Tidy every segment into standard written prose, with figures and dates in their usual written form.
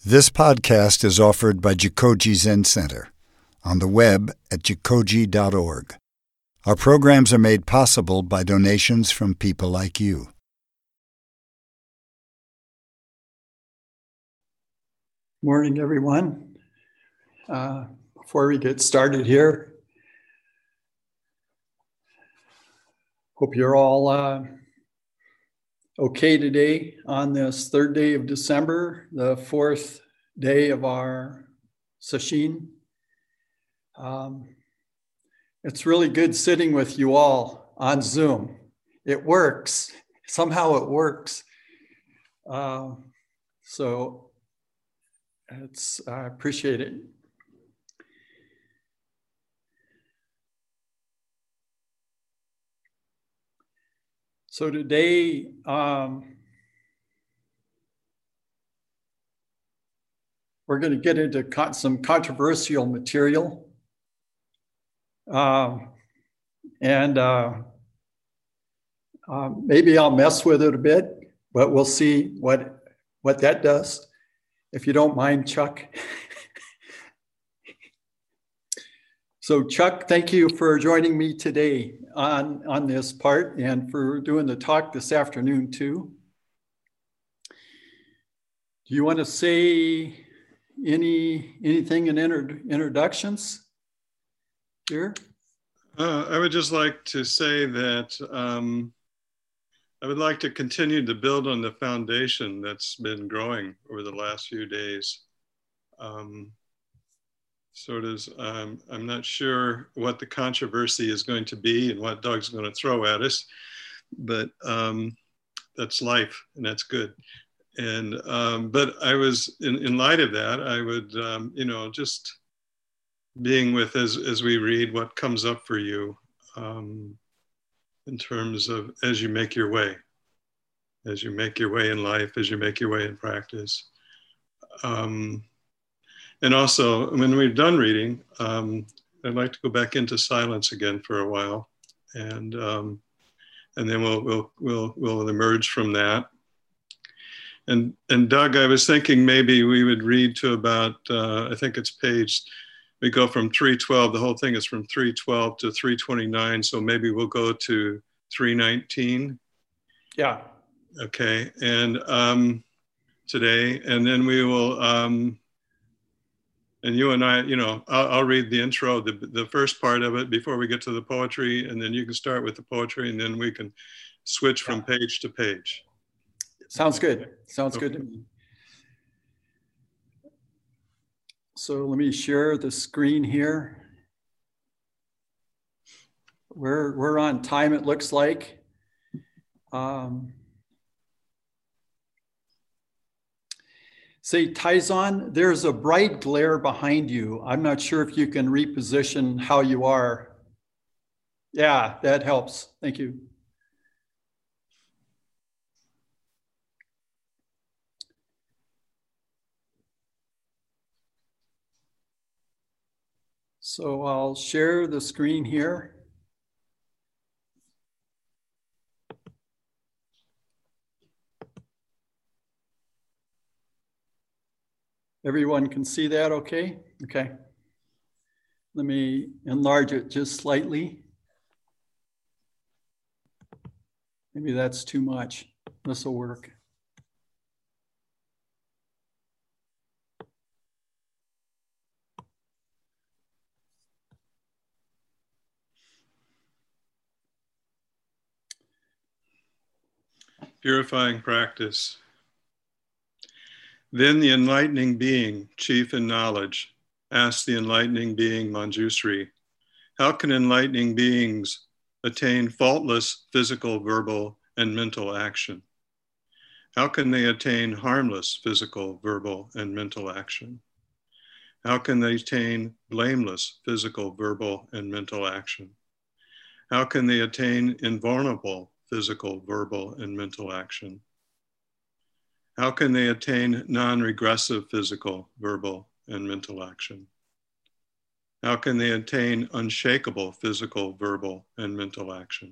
This podcast is offered by Jikoji Zen Center on the web at jikoji.org. Our programs are made possible by donations from people like you. Morning, everyone. Before we get started here, hope you're all okay today on this third day of December, the fourth day of our session. It's really good sitting with you all on Zoom. It works. Somehow it works. So I appreciate it. So today, we're going to get into some controversial material. Maybe I'll mess with it a bit, but we'll see what that does. If you don't mind, Chuck. So Chuck, thank you for joining me today on this part and for doing the talk this afternoon too. Do you want to say anything in introductions here? I would just like to say that I would like to continue to build on the foundation that's been growing over the last few days. I'm not sure what the controversy is going to be and what Doug's going to throw at us, but that's life and that's good. And but I was in light of that, I would just being with as we read what comes up for you in terms of as you make your way in life, as you make your way in practice. And also, when we're done reading, I'd like to go back into silence again for a while, and then we'll emerge from that. And Doug, I was thinking maybe we would read to about I think it's we go from 312. The whole thing is from 312 to 329. So maybe we'll go to 319. Yeah. Okay. And today, and then we will. And you and I, I'll read the intro, the first part of it before we get to the poetry, and then you can start with the poetry, and then we can switch from page to page. Sounds good. Sounds good to me. So let me share the screen here. We're on time, it looks like. Say, Taizan, there's a bright glare behind you. I'm not sure if you can reposition how you are. Yeah, that helps. Thank you. So I'll share the screen here. Everyone can see that okay? Okay. Let me enlarge it just slightly. Maybe that's too much. This will work. Purifying practice. Then the enlightening being, chief in knowledge, asked the enlightening being Manjusri, how can enlightening beings attain faultless physical, verbal, and mental action? How can they attain harmless physical, verbal, and mental action? How can they attain blameless physical, verbal, and mental action? How can they attain invulnerable physical, verbal, and mental action? How can they attain non-regressive physical, verbal, and mental action? How can they attain unshakable physical, verbal, and mental action?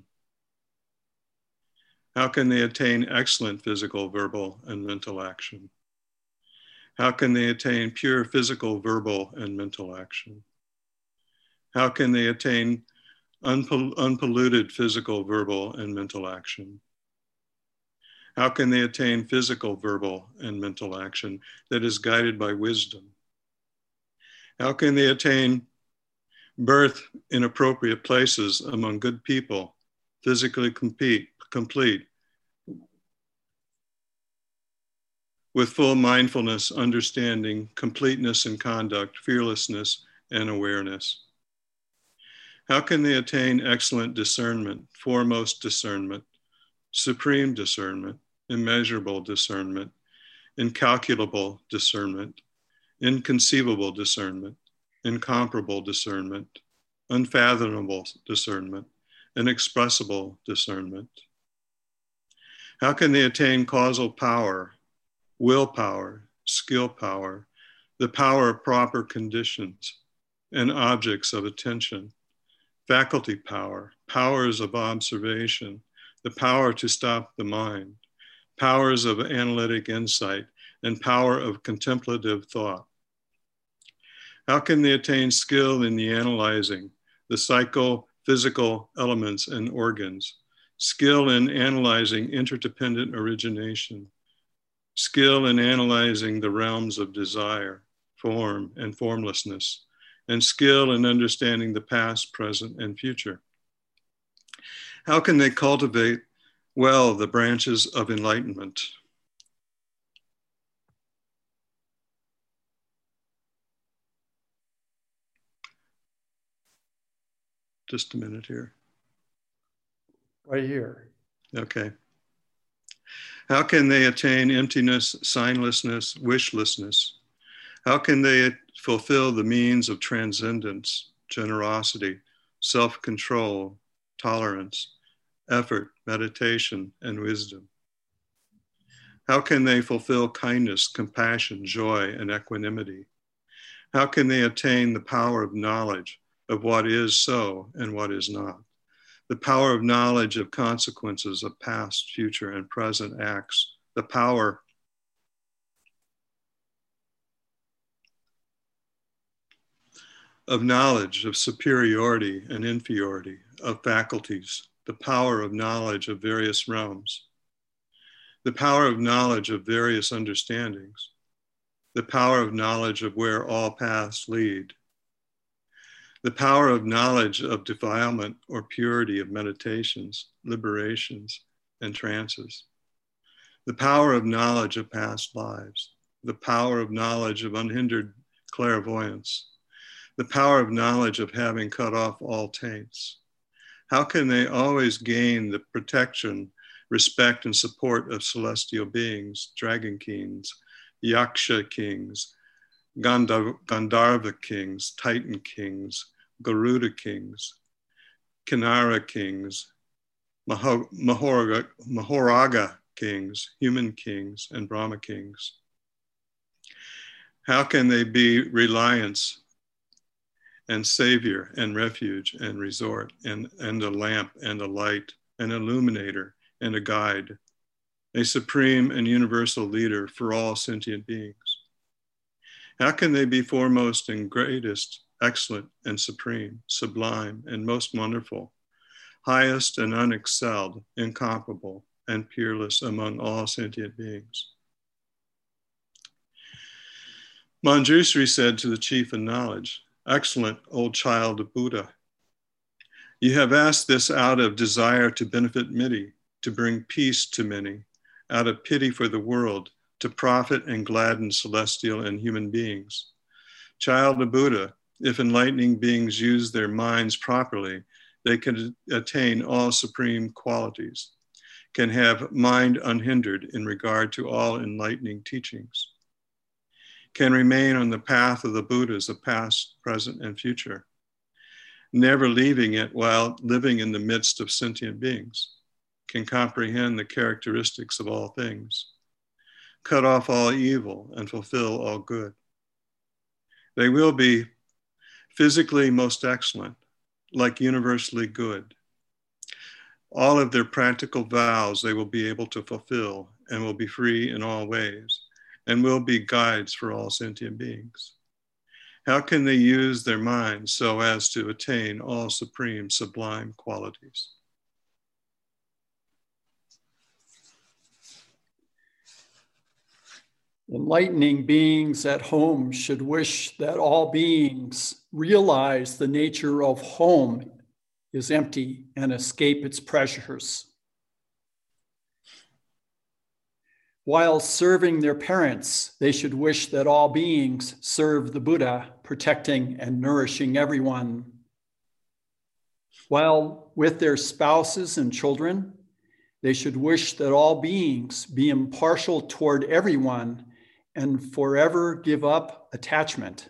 How can they attain excellent physical, verbal, and mental action? How can they attain pure physical, verbal, and mental action? How can they attain unpolluted physical, verbal, and mental action? How can they attain physical, verbal, and mental action that is guided by wisdom? How can they attain birth in appropriate places among good people, physically complete, with full mindfulness, understanding, completeness in conduct, fearlessness, and awareness? How can they attain excellent discernment, foremost discernment, supreme discernment, immeasurable discernment, incalculable discernment, inconceivable discernment, incomparable discernment, unfathomable discernment, inexpressible discernment? How can they attain causal power, willpower, skill power, the power of proper conditions and objects of attention, faculty power, powers of observation, the power to stop the mind, powers of analytic insight, and power of contemplative thought? How can they attain skill in the analyzing the psychophysical elements and organs, skill in analyzing interdependent origination, skill in analyzing the realms of desire, form, and formlessness, and skill in understanding the past, present, and future? How can they cultivate well the branches of enlightenment? Just a minute here. Right here. Okay. How can they attain emptiness, signlessness, wishlessness? How can they fulfill the means of transcendence, generosity, self-control, tolerance, effort, meditation, and wisdom? How can they fulfill kindness, compassion, joy, and equanimity? How can they attain the power of knowledge of what is so and what is not? The power of knowledge of consequences of past, future, and present acts, the power of knowledge of superiority and inferiority, of faculties, the power of knowledge of various realms, the power of knowledge of various understandings, the power of knowledge of where all paths lead, the power of knowledge of defilement or purity of meditations, liberations, and trances, the power of knowledge of past lives, the power of knowledge of unhindered clairvoyance, the power of knowledge of having cut off all taints. How can they always gain the protection, respect, and support of celestial beings, dragon kings, yaksha kings, Gandharva kings, Titan kings, Garuda kings, Kinara kings, Mahoraga kings, human kings, and Brahma kings? How can they be reliance and savior and refuge and resort and a lamp and a light, an illuminator and a guide, a supreme and universal leader for all sentient beings? How can they be foremost and greatest, excellent and supreme, sublime and most wonderful, highest and unexcelled, incomparable and peerless among all sentient beings? Manjushri said to the chief in knowledge, "Excellent old child of Buddha, you have asked this out of desire to benefit many, to bring peace to many, out of pity for the world, to profit and gladden celestial and human beings. Child of Buddha, if enlightening beings use their minds properly, they can attain all supreme qualities, can have mind unhindered in regard to all enlightening teachings, can remain on the path of the Buddhas of past, present, and future, never leaving it while living in the midst of sentient beings, can comprehend the characteristics of all things, cut off all evil and fulfill all good. They will be physically most excellent, like universally good. All of their practical vows they will be able to fulfill and will be free in all ways, and will be guides for all sentient beings. How can they use their minds so as to attain all supreme, sublime qualities? Enlightening beings at home should wish that all beings realize the nature of home is empty and escape its pressures. While serving their parents, they should wish that all beings serve the Buddha, protecting and nourishing everyone. While with their spouses and children, they should wish that all beings be impartial toward everyone and forever give up attachment.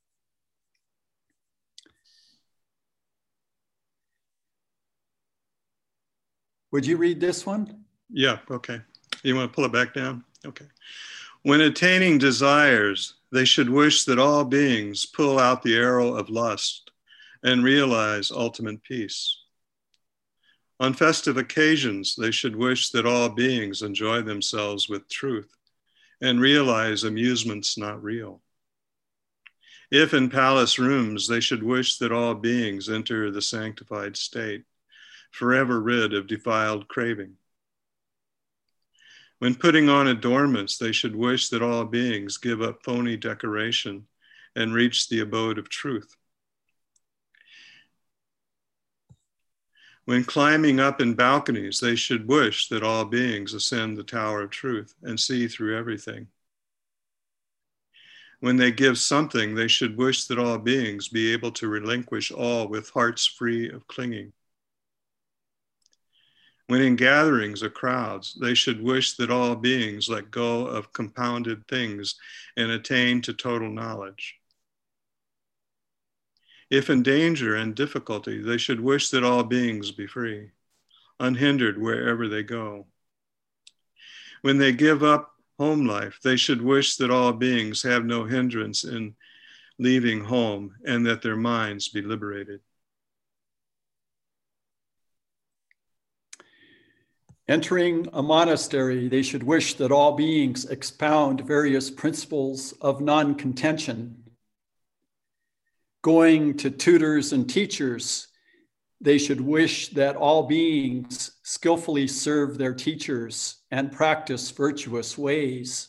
Would you read this one? Yeah, okay. You want to pull it back down? Okay. When attaining desires, they should wish that all beings pull out the arrow of lust and realize ultimate peace. On festive occasions, they should wish that all beings enjoy themselves with truth and realize amusement's not real. If in palace rooms, they should wish that all beings enter the sanctified state, forever rid of defiled craving. When putting on adornments, they should wish that all beings give up phony decoration and reach the abode of truth. When climbing up in balconies, they should wish that all beings ascend the tower of truth and see through everything. When they give something, they should wish that all beings be able to relinquish all with hearts free of clinging. When in gatherings or crowds, they should wish that all beings let go of compounded things and attain to total knowledge. If in danger and difficulty, they should wish that all beings be free, unhindered wherever they go. When they give up home life, they should wish that all beings have no hindrance in leaving home and that their minds be liberated. Entering a monastery, they should wish that all beings expound various principles of non-contention. Going to tutors and teachers, they should wish that all beings skillfully serve their teachers and practice virtuous ways.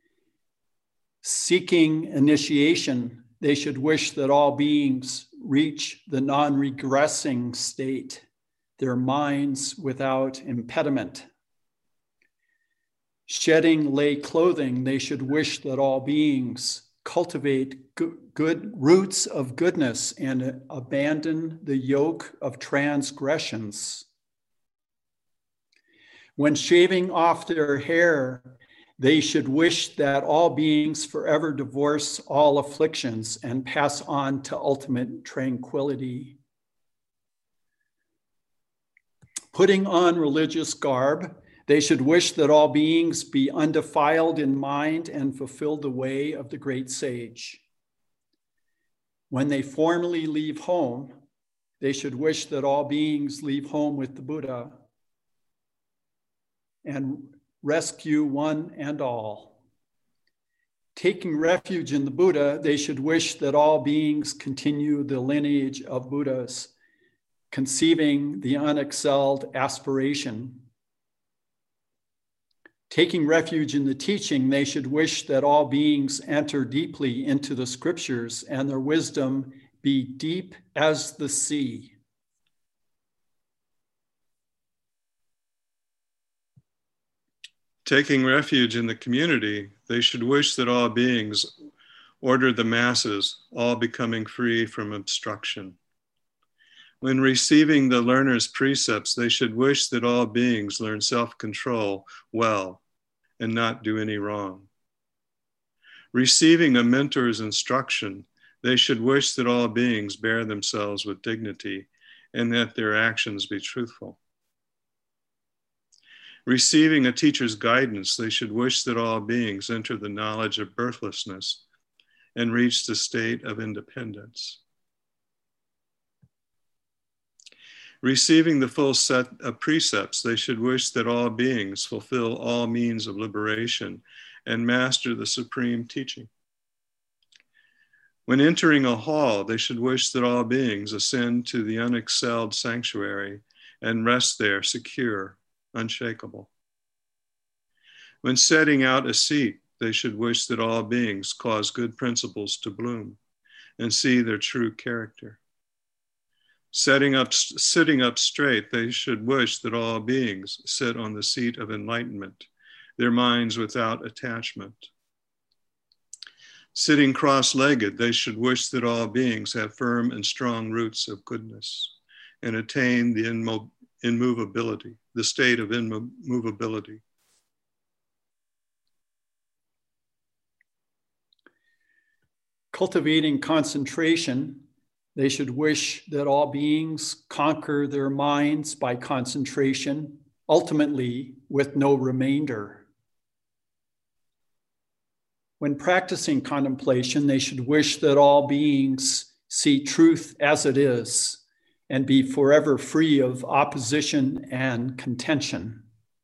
Seeking initiation, they should wish that all beings reach the non-regressing state, their minds without impediment. Shedding lay clothing, they should wish that all beings cultivate good roots of goodness and abandon the yoke of transgressions. When shaving off their hair, they should wish that all beings forever divorce all afflictions and pass on to ultimate tranquility. Putting on religious garb, they should wish that all beings be undefiled in mind and fulfill the way of the great sage. When they formally leave home, they should wish that all beings leave home with the Buddha and rescue one and all. Taking refuge in the Buddha, they should wish that all beings continue the lineage of Buddhas, conceiving the unexcelled aspiration. Taking refuge in the teaching, they should wish that all beings enter deeply into the scriptures and their wisdom be deep as the sea. Taking refuge in the community, they should wish that all beings order the masses, all becoming free from obstruction. When receiving the learner's precepts, they should wish that all beings learn self-control well and not do any wrong. Receiving a mentor's instruction, they should wish that all beings bear themselves with dignity and that their actions be truthful. Receiving a teacher's guidance, they should wish that all beings enter the knowledge of birthlessness and reach the state of independence. Receiving the full set of precepts, they should wish that all beings fulfill all means of liberation and master the supreme teaching. When entering a hall, they should wish that all beings ascend to the unexcelled sanctuary and rest there secure, unshakable. When setting out a seat, they should wish that all beings cause good principles to bloom and see their true character. Sitting up straight, they should wish that all beings sit on the seat of enlightenment, their minds without attachment. Sitting cross-legged, they should wish that all beings have firm and strong roots of goodness and attain the immovability, the state of immovability. Cultivating concentration, they should wish that all beings conquer their minds by concentration, ultimately with no remainder. When practicing contemplation, they should wish that all beings see truth as it is and be forever free of opposition and contention.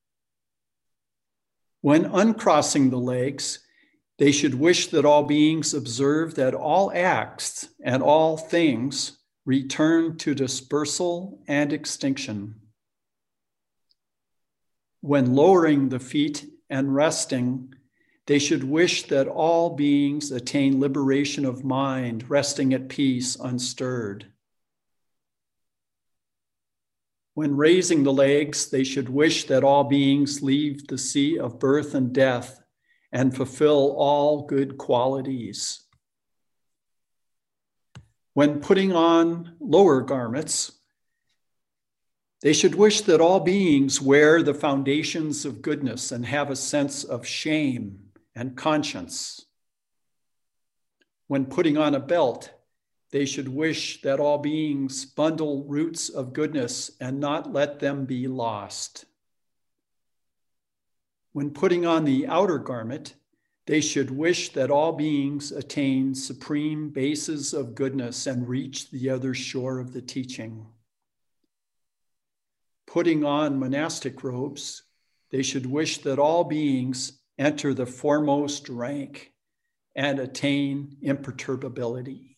When uncrossing the legs, they should wish that all beings observe that all acts and all things return to dispersal and extinction. When lowering the feet and resting, they should wish that all beings attain liberation of mind, resting at peace, unstirred. When raising the legs, they should wish that all beings leave the sea of birth and death and fulfill all good qualities. When putting on lower garments, they should wish that all beings wear the foundations of goodness and have a sense of shame and conscience. When putting on a belt, they should wish that all beings bundle roots of goodness and not let them be lost. When putting on the outer garment, they should wish that all beings attain supreme bases of goodness and reach the other shore of the teaching. Putting on monastic robes, they should wish that all beings enter the foremost rank and attain imperturbability.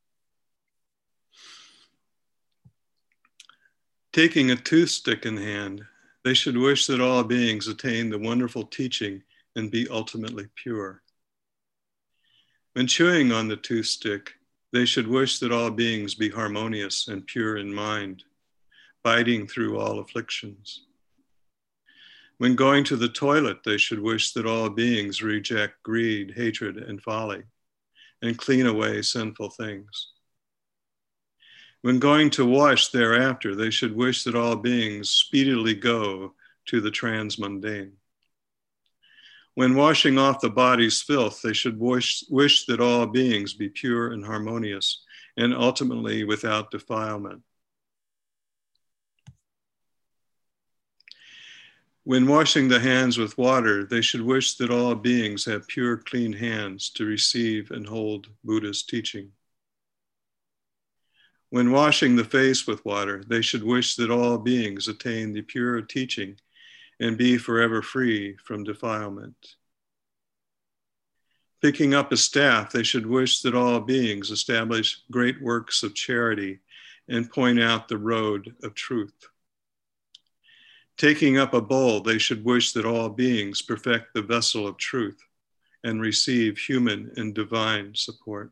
Taking a toothstick in hand, they should wish that all beings attain the wonderful teaching and be ultimately pure. When chewing on the toothstick, they should wish that all beings be harmonious and pure in mind, biting through all afflictions. When going to the toilet, they should wish that all beings reject greed, hatred, and folly, and clean away sinful things. When going to wash thereafter, they should wish that all beings speedily go to the transmundane. When washing off the body's filth, they should wish that all beings be pure and harmonious, and ultimately without defilement. When washing the hands with water, they should wish that all beings have pure, clean hands to receive and hold Buddha's teaching. When washing the face with water, they should wish that all beings attain the pure teaching and be forever free from defilement. Picking up a staff, they should wish that all beings establish great works of charity and point out the road of truth. Taking up a bowl, they should wish that all beings perfect the vessel of truth and receive human and divine support.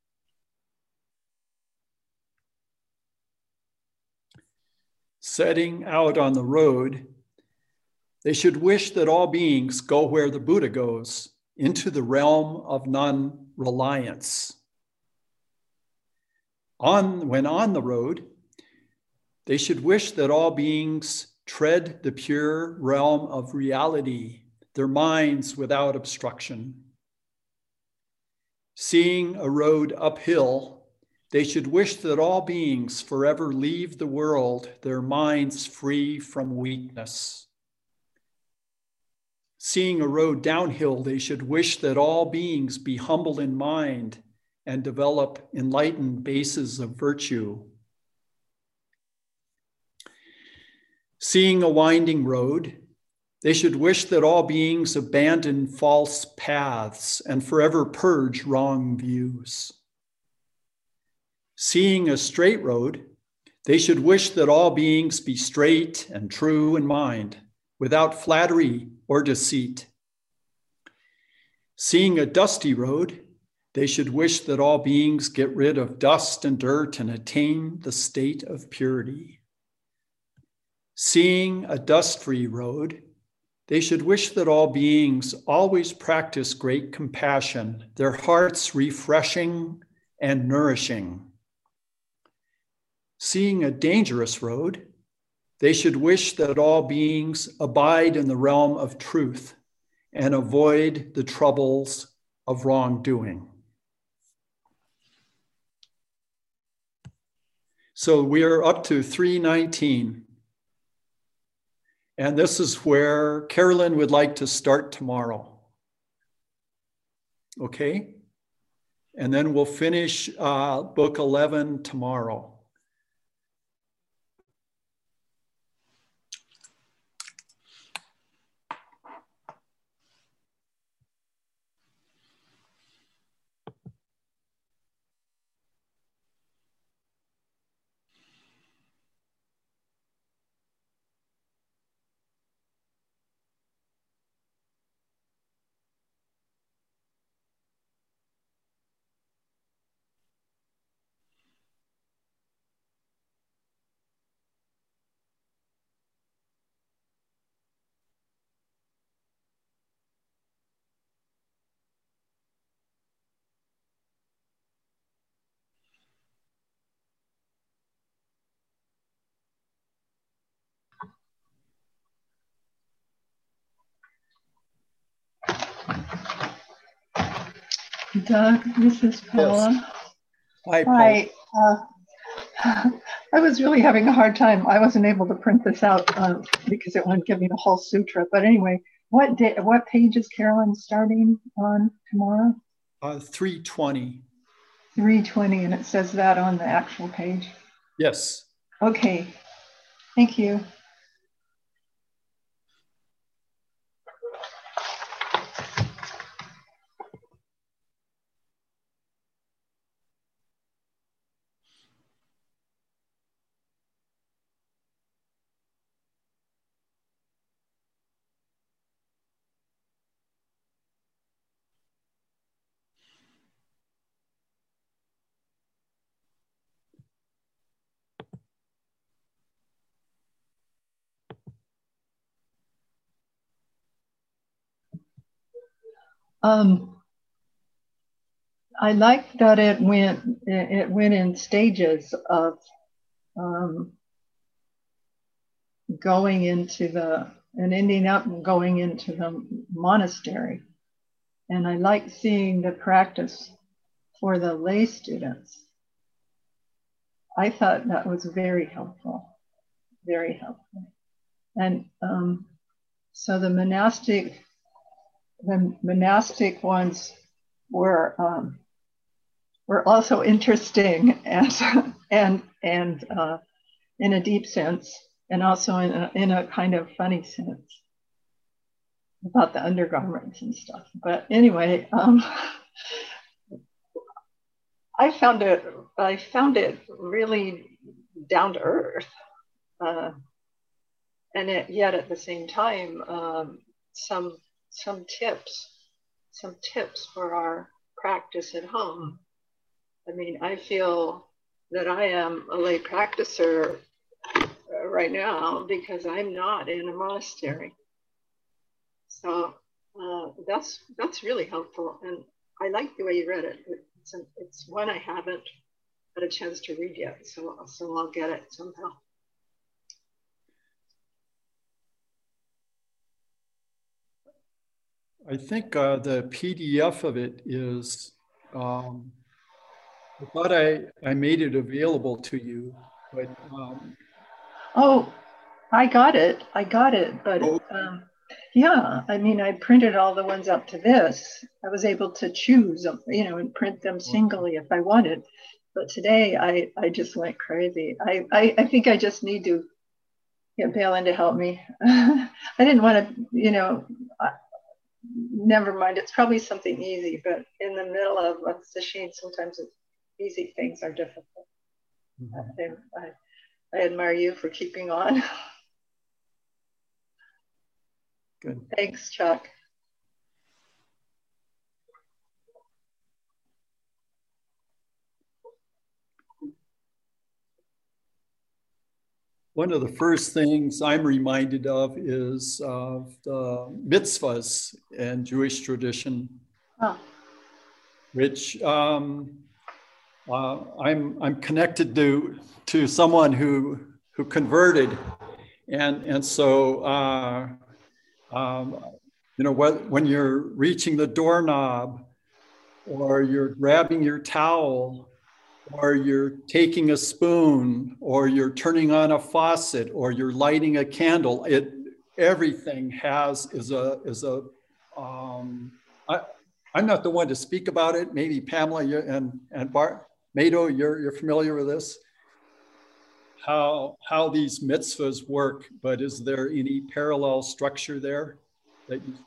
Setting out on the road, they should wish that all beings go where the Buddha goes, into the realm of non-reliance. When on the road, they should wish that all beings tread the pure realm of reality, their minds without obstruction. Seeing a road uphill, they should wish that all beings forever leave the world, their minds free from weakness. Seeing a road downhill, they should wish that all beings be humble in mind and develop enlightened bases of virtue. Seeing a winding road, They should wish that all beings abandon false paths and forever purge wrong views. Seeing a straight road, they should wish that all beings be straight and true in mind, without flattery or deceit. Seeing a dusty road, they should wish that all beings get rid of dust and dirt and attain the state of purity. Seeing a dust-free road, they should wish that all beings always practice great compassion, their hearts refreshing and nourishing. Seeing a dangerous road, they should wish that all beings abide in the realm of truth and avoid the troubles of wrongdoing. So we are up to 319. And this is where Carolyn would like to start tomorrow. Okay? And then we'll finish book 11 tomorrow. Doug, this is Paula. Yes. Hi, Paula. Hi. I was really having a hard time. I wasn't able to print this out because it wouldn't give me the whole sutra. But anyway, what page is Carolyn starting on tomorrow? 320. 320, and it says that on the actual page? Yes. Okay. Thank you. I like that it went in stages of going into and ending up going into the monastery. And I like seeing the practice for the lay students. I thought that was very helpful, very helpful. And so the monastic ones were also interesting and in a deep sense, and also in a kind of funny sense about the undergarments and stuff. But anyway, I found it really down to earth, and yet at the same time, some tips for our practice at home. I mean, I feel that I am a lay practicer right now because I'm not in a monastery. So that's really helpful, and I like the way you read it. It's one I haven't had a chance to read yet, so I'll get it somehow. I think the PDF of it is, I thought I made it available to you, but. Oh, I got it, but yeah, I mean, I printed all the ones up to this. I was able to choose, and print them singly if I wanted. But today I just went crazy. I think I just need to, get Palin to help me. I didn't want to, never mind. It's probably something easy, but in the middle of a sesshin, sometimes easy things are difficult. Mm-hmm. I admire you for keeping on. Good. Thanks, Chuck. One of the first things I'm reminded of is the mitzvahs in Jewish tradition, which I'm connected to someone who converted, and so when you're reaching the doorknob, or you're grabbing your towel, or you're taking a spoon, or you're turning on a faucet, or you're lighting a candle, everything is a I'm not the one to speak about it. Maybe Pamela and Bart Mado, you're familiar with this, how these mitzvahs work, but is there any parallel structure there that you?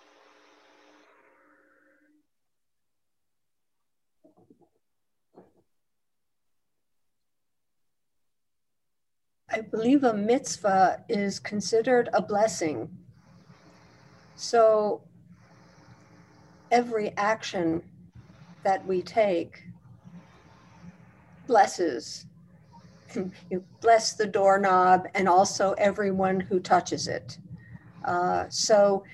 I believe a mitzvah is considered a blessing. So every action that we take blesses. You bless the doorknob and also everyone who touches it. So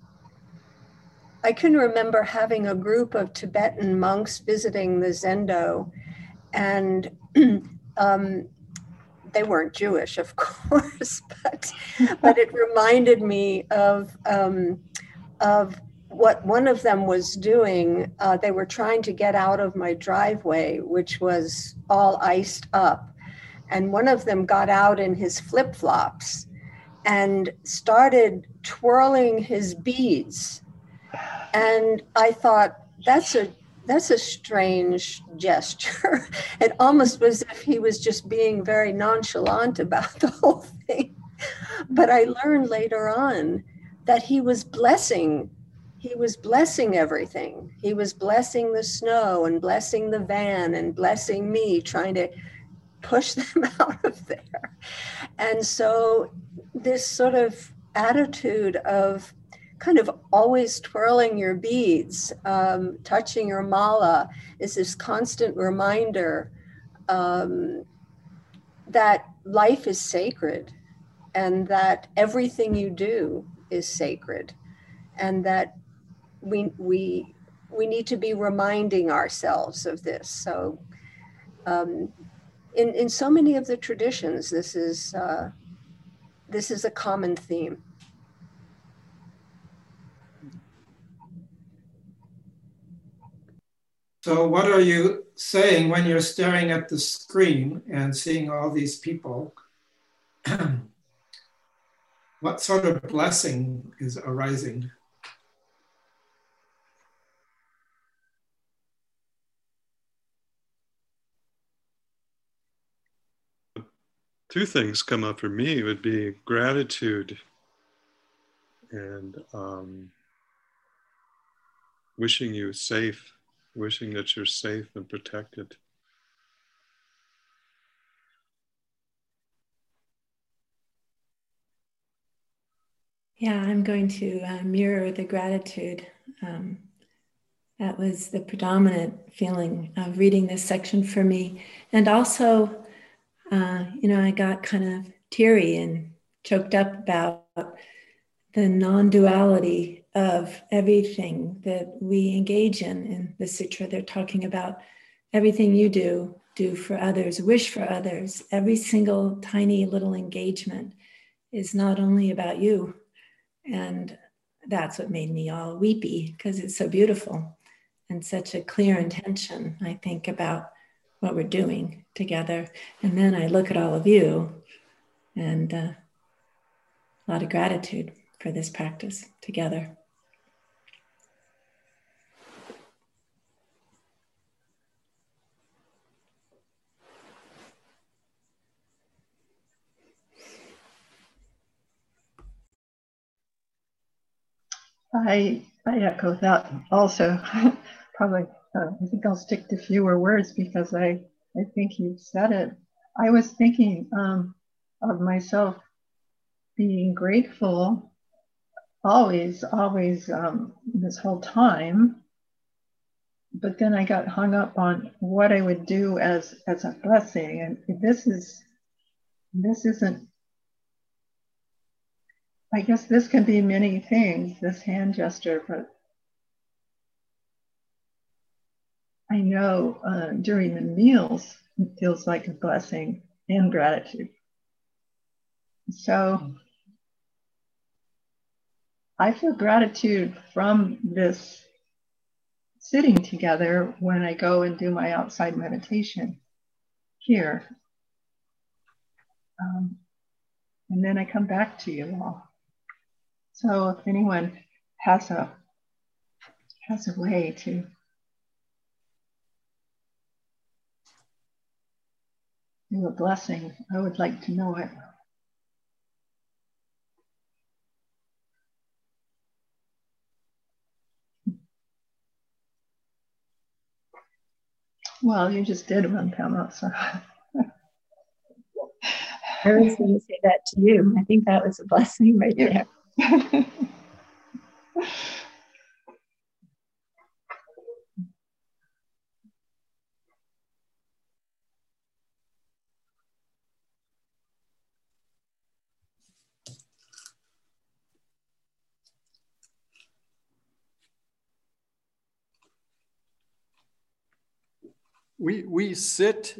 I can remember having a group of Tibetan monks visiting the Zendo, and they weren't Jewish, of course, but it reminded me of what one of them was doing. They were trying to get out of my driveway, which was all iced up. And one of them got out in his flip-flops and started twirling his beads. And I thought, that's a strange gesture. It almost was as if he was just being very nonchalant about the whole thing. But I learned later on that he was blessing everything. He was blessing the snow and blessing the van and blessing me, trying to push them out of there. And so this sort of attitude of kind of always twirling your beads, touching your mala, is this constant reminder that life is sacred, and that everything you do is sacred, and that we need to be reminding ourselves of this. So in so many of the traditions, this is a common theme. So what are you saying when you're staring at the screen and seeing all these people? What sort of blessing is arising? Two things come up for me. It would be gratitude and wishing you safe, wishing that you're safe and protected. Yeah, I'm going to mirror the gratitude. That was the predominant feeling of reading this section for me. And also, I got kind of teary and choked up about the non-duality of everything that we engage in the sutra. They're talking about everything you do for others, wish for others. Every single tiny little engagement is not only about you. And that's what made me all weepy, because it's so beautiful and such a clear intention, I think, about what we're doing together. And then I look at all of you, and a lot of gratitude for this practice together. I echo that also. Probably, I think I'll stick to fewer words because I think you said it. I was thinking of myself being grateful always, this whole time. But then I got hung up on what I would do as a blessing. And this isn't, I guess this can be many things, this hand gesture, but I know during the meals, it feels like a blessing and gratitude. So I feel gratitude from this sitting together when I go and do my outside meditation here. And then I come back to you all. So if anyone has a way to do a blessing, I would like to know it. Well, you just did one, Pamela. So. I was going to say that to you. I think that was a blessing right there. We sit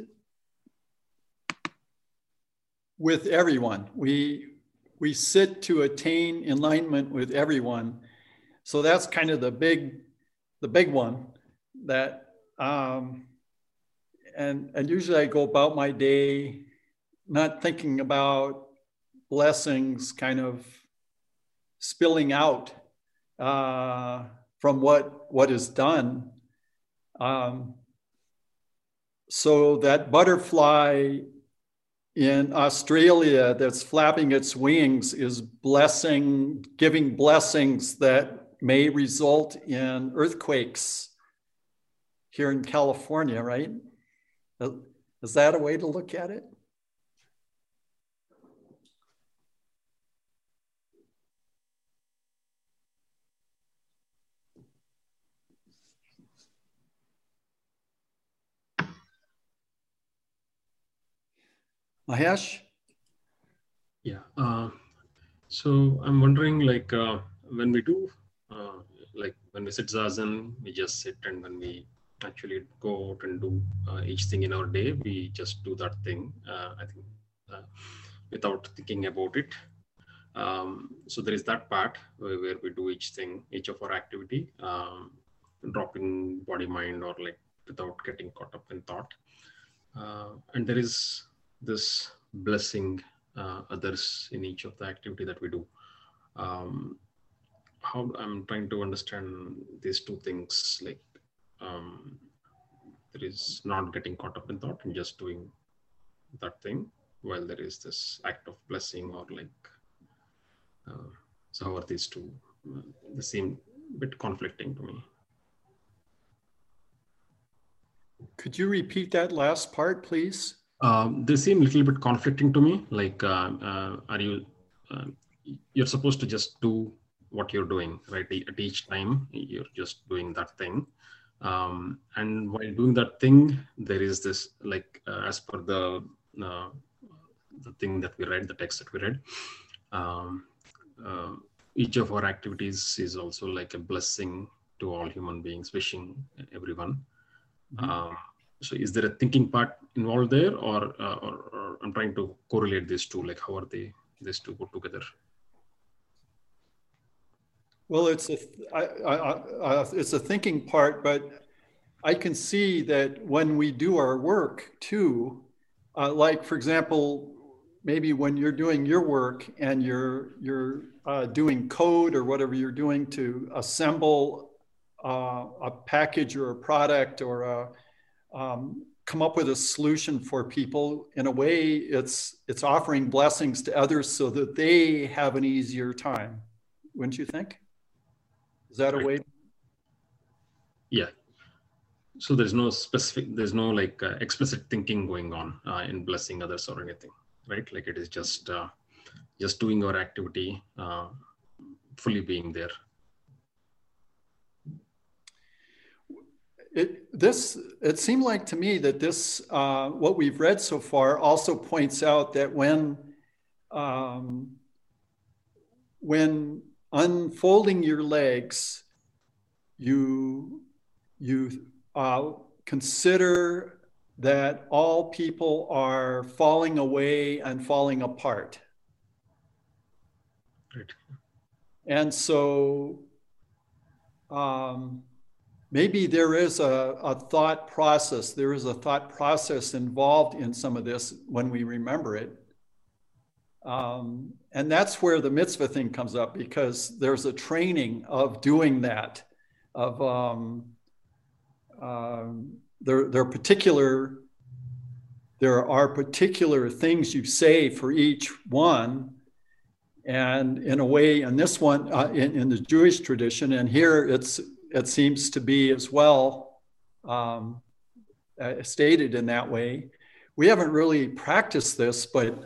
with everyone. We sit to attain enlightenment with everyone. So that's kind of the big one that and usually I go about my day not thinking about blessings kind of spilling out from what is done. So that butterfly in Australia that's flapping its wings is giving blessings that may result in earthquakes here in California, right? Is that a way to look at it? Mahesh? Yeah. So I'm wondering, like, when we do, like, when we sit zazen, we just sit, and when we actually go out and do each thing in our day, we just do that thing. I think without thinking about it. So there is that part where we do each thing, each of our activity, dropping body, mind, or like without getting caught up in thought. And there is this blessing others in each of the activity that we do. How I'm trying to understand these two things, like there is not getting caught up in thought and just doing that thing, while there is this act of blessing, or like, so how are these two? They seem a bit conflicting to me. Could you repeat that last part, please? They seem a little bit conflicting to me. Like, are you, you're supposed to just do what you're doing, right? At each time, you're just doing that thing. And while doing that thing, there is this, like, as per the thing that we read, the text that we read, each of our activities is also like a blessing to all human beings, wishing everyone. Mm-hmm. So is there a thinking part involved there, or I'm trying to correlate these two, like how are these two put together? Well, it's a thinking part, but I can see that when we do our work too, like for example, maybe when you're doing your work and you're doing code or whatever you're doing to assemble a package or a product, or come up with a solution for people, in a way it's offering blessings to others so that they have an easier time, wouldn't you think? Is that a way? Yeah. So there's no like explicit thinking going on in blessing others or anything, right? Like it is just doing your activity, fully being there. It seemed like to me that this, what we've read so far also points out that when unfolding your legs, you consider that all people are falling away and falling apart. Right. And so maybe there is a thought process. There is a thought process involved in some of this when we remember it. And that's where the mitzvah thing comes up, because there's a training of doing that, of there are particular things you say for each one. And in a way, in this one, in the Jewish tradition, and here it seems to be as well stated in that way. We haven't really practiced this, but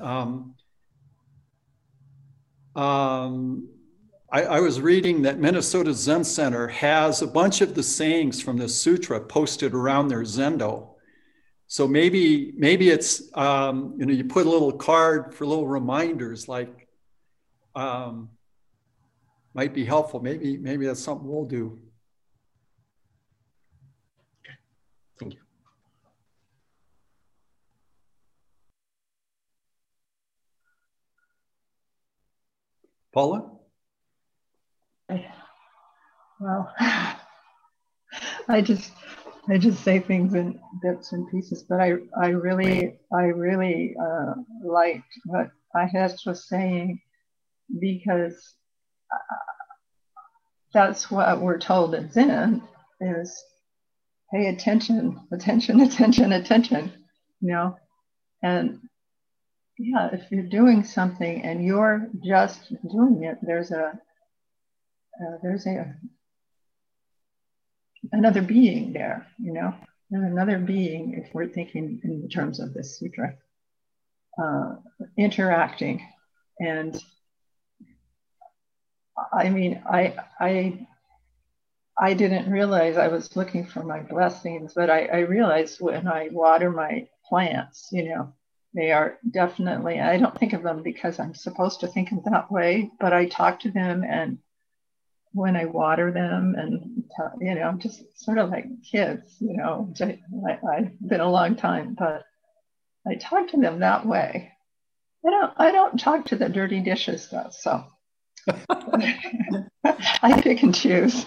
I was reading that Minnesota Zen Center has a bunch of the sayings from the sutra posted around their Zendo. So maybe it's you put a little card for little reminders, like might be helpful. Maybe that's something we'll do. Thank you. Paula? Well, I just say things in bits and pieces, but I really liked what Ahes was saying, because that's what we're told in Zen is pay attention, you know, and yeah, if you're doing something and you're just doing it, there's another being there, you know, and another being, if we're thinking in terms of this sutra, interacting. And I mean, I didn't realize I was looking for my blessings, but I realized when I water my plants, you know, they are definitely, I don't think of them because I'm supposed to think of that way, but I talk to them, and when I water them, and, you know, just sort of like kids, you know, I've been a long time, but I talk to them that way. I don't talk to the dirty dishes though, so I pick and choose.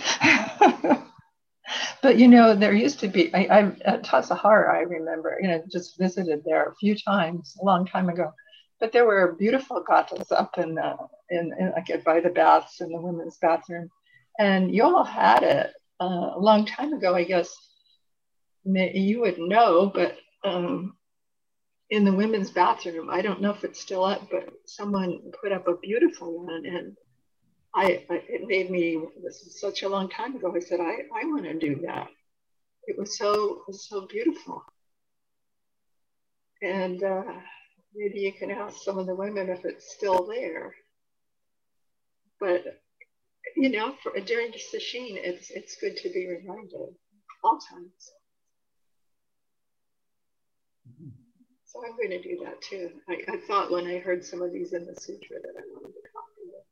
But, you know, there used to be, I at Tassajara, I remember, you know, just visited there a few times a long time ago. But there were beautiful gatas up in like by the baths in the women's bathroom. And you all had it a long time ago, I guess. You would know, but in the women's bathroom, I don't know if it's still up, but someone put up a beautiful one, and it made me, this is such a long time ago, I said, I want to do that. It was so beautiful. And maybe you can ask some of the women if it's still there. But, you know, during the sesshin, it's good to be reminded all times. So I'm going to do that too. I thought when I heard some of these in the sutra that I wanted to copy it.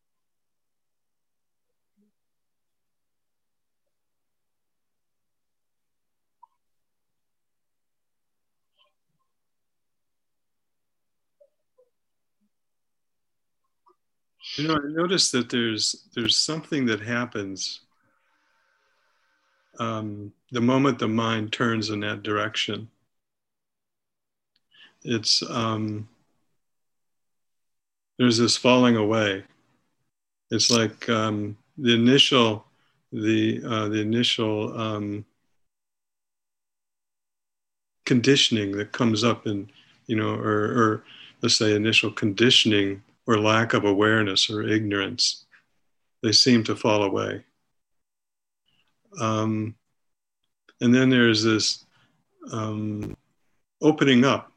You know, I noticed that there's something that happens the moment the mind turns in that direction. It's there's this falling away. It's like the initial conditioning that comes up in, you know, or let's say initial conditioning or lack of awareness or ignorance, they seem to fall away. And then there's this opening up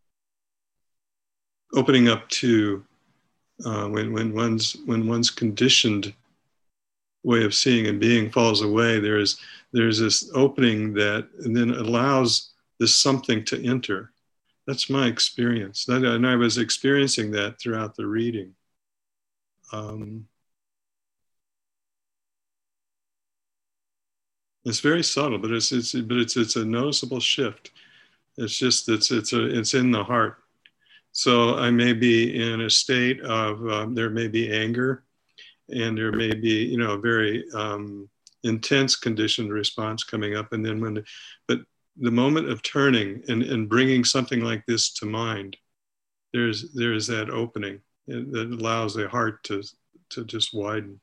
to when one's conditioned way of seeing and being falls away. There's this opening that and then allows this something to enter. That's my experience, and I was experiencing that throughout the reading. It's very subtle, but it's a noticeable shift. It's just it's in the heart. So I may be in a state of there may be anger, and there may be a very intense conditioned response coming up, and then but the moment of turning and bringing something like this to mind, there's that opening that allows the heart to just widen.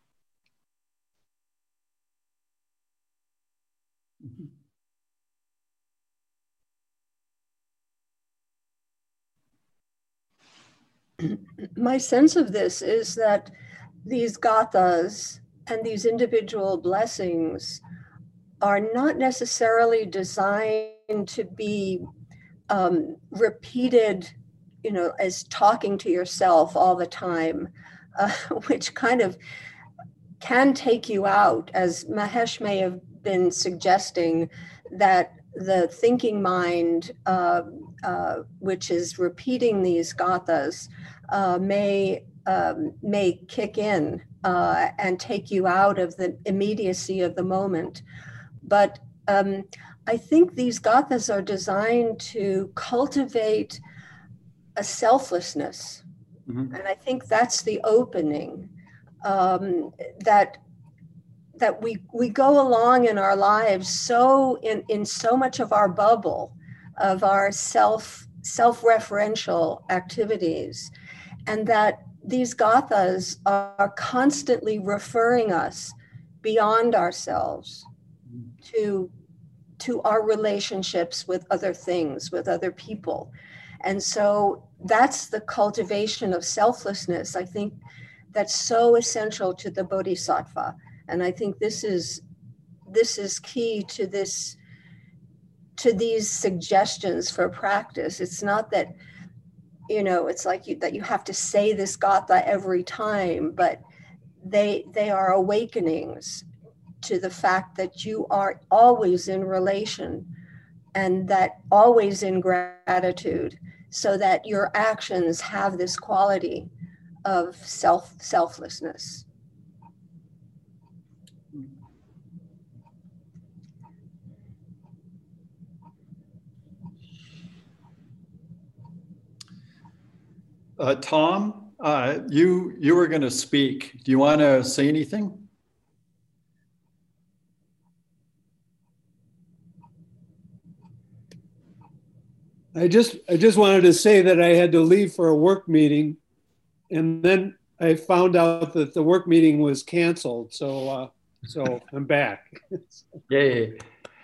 My sense of this is that these gathas and these individual blessings are not necessarily designed to be repeated, as talking to yourself all the time, which kind of can take you out, as Mahesh may have been suggesting, that the thinking mind, which is repeating these gathas, may kick in and take you out of the immediacy of the moment. But I think these gathas are designed to cultivate a selflessness. Mm-hmm. And I think that's the opening, that we go along in our lives so in so much of our bubble of our self-referential activities, and that these gathas are constantly referring us beyond ourselves to our relationships with other things, with other people. And so that's the cultivation of selflessness. I think that's so essential to the Bodhisattva. And I think this is key to these suggestions for practice. It's not that, it's like that you have to say this gatha every time, but they are awakenings to the fact that you are always in relation and that always in gratitude, so that your actions have this quality of selflessness. Tom, you were going to speak. Do you want to say anything? I just wanted to say that I had to leave for a work meeting, and then I found out that the work meeting was canceled. So I'm back. Yay!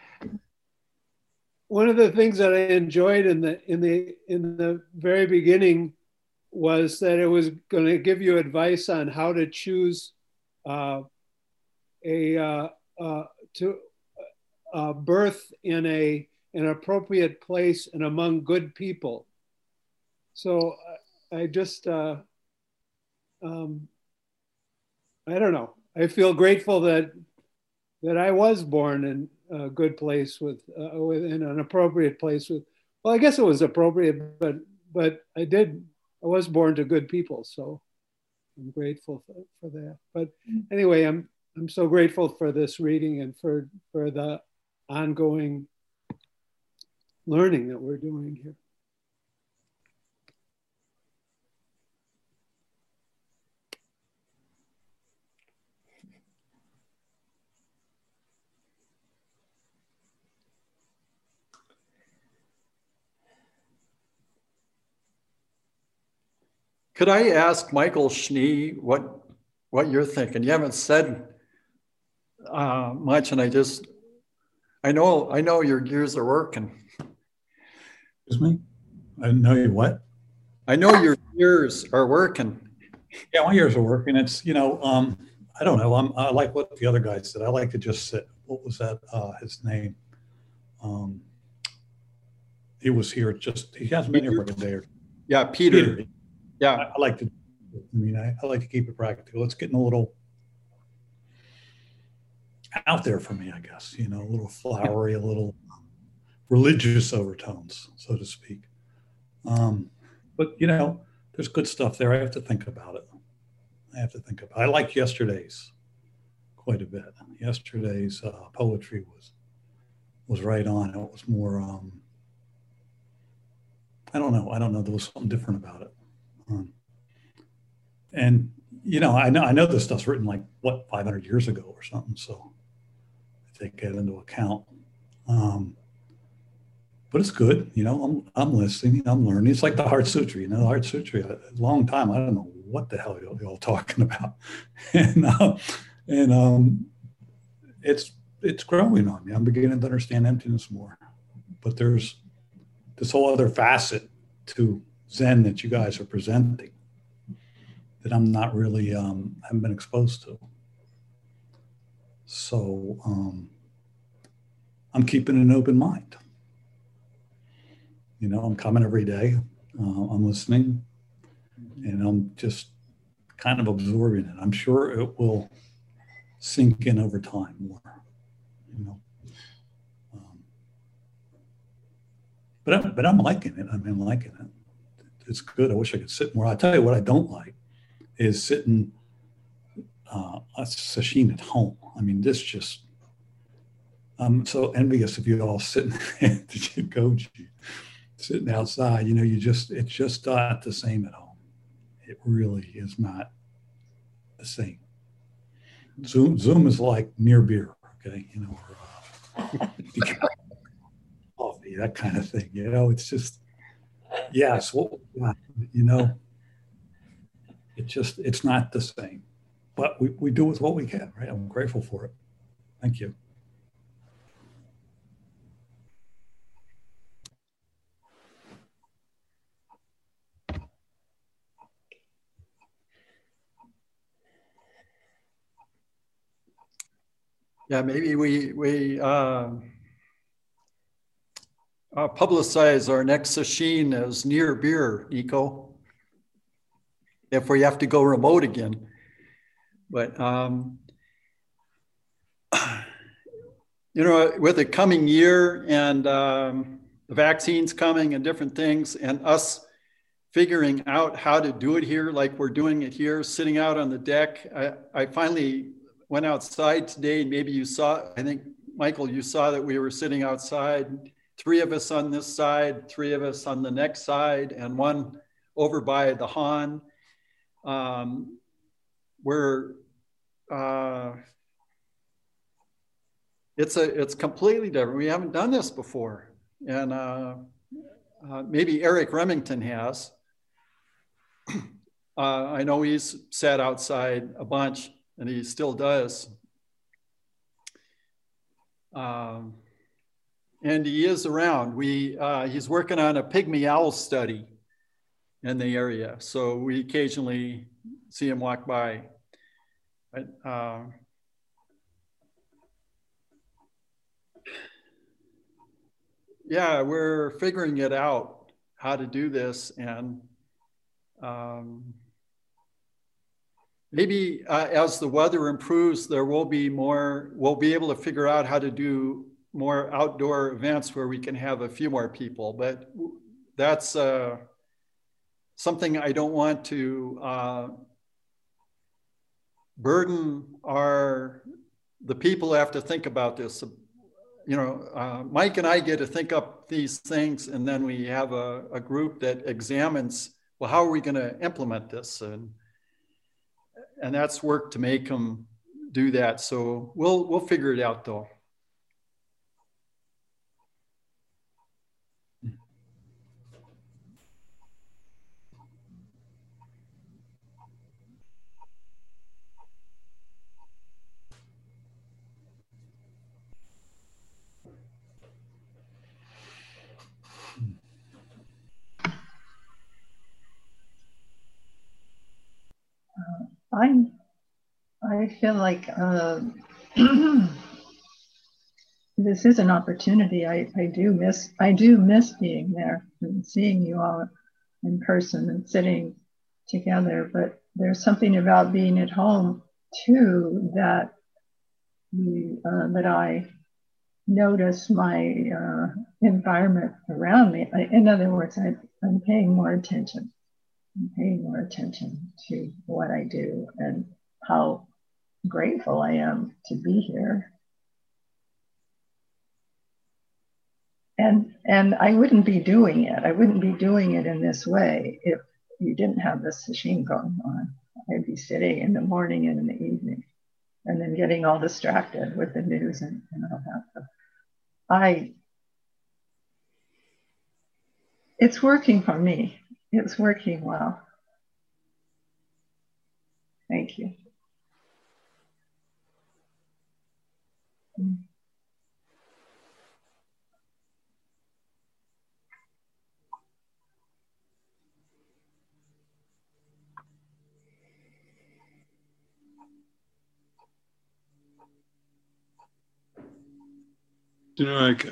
One of the things that I enjoyed in the very beginning was that it was going to give you advice on how to choose birth in an appropriate place and among good people. So I just, I don't know. I feel grateful that I was born in a good place in an appropriate place with, well, I guess it was appropriate, but I was born to good people. So I'm grateful for that. But anyway, I'm so grateful for this reading and for the ongoing learning that we're doing here. Could I ask Michael Schnee what you're thinking? You haven't said much, and I know your gears are working. Excuse me? I know you what? I know your gears are working. Yeah, my ears are working. It's, I don't know. I like what the other guy said. I like to just sit. what was that, his name? He was here he hasn't been here for a day or two. Yeah, Peter. Yeah. I like to, I like to keep it practical. It's getting a little out there for me, I guess, a little flowery, a little religious overtones, so to speak. But, there's good stuff there. I have to think about it. I like yesterday's quite a bit. Yesterday's poetry was right on. It was more, I don't know. There was something different about it. And, I know this stuff's written 500 years ago or something. So I take that into account. But it's good. I'm listening, I'm learning. It's like the Heart Sutra, the Heart Sutra, a long time. I don't know what the hell you're all talking about. And it's growing on me. I'm beginning to understand emptiness more. But there's this whole other facet to Zen that you guys are presenting that I'm not really, haven't been exposed to. So I'm keeping an open mind. I'm coming every day. I'm listening, and I'm just kind of absorbing it. I'm sure it will sink in over time more. But I'm liking it. I'm liking it. It's good. I wish I could sit more. I'll tell you what I don't like is sitting a sesshin at home. This just, I'm so envious of you all sitting at the Jikoji, sitting outside. It's just not the same at home. It really is not the same. Zoom is like near beer, okay? Coffee, that kind of thing. It's just, yes, it's not the same. But we do with what we can, right? I'm grateful for it. Thank you. Yeah, maybe we publicize our next sesshin as near beer, Nico, if we have to go remote again. But, with the coming year and the vaccines coming and different things and us figuring out how to do it here, like we're doing it here, sitting out on the deck, I finally went outside today. Maybe you saw, I think, Michael, you saw that we were sitting outside, 3 of us on this side, 3 of us on the next side, and 1 over by the Han. It's completely different. We haven't done this before. And maybe Eric Remington has. I know he's sat outside a bunch, and he still does. And he is around. He's working on a pygmy owl study in the area. So we occasionally see him walk by. But, yeah, we're figuring it out, how to do this. And maybe as the weather improves, we'll be able to figure out how to do more outdoor events where we can have a few more people. But that's something I don't want to burden the people have to think about this. Mike and I get to think up these things, and then we have a group that examines, well, how are we going to implement this? And that's work to make them do that. So we'll figure it out, though. I feel like this is an opportunity. I do miss being there and seeing you all in person and sitting together. But there's something about being at home too that that I notice my environment around me. In other words, I'm paying more attention. I'm paying more attention to what I do and how grateful I am to be here. And I wouldn't be doing it. I wouldn't be doing it in this way if you didn't have this sesshin going on. I'd be sitting in the morning and in the evening and then getting all distracted with the news and all that stuff. It's working for me. It's working well. Thank you. You know, I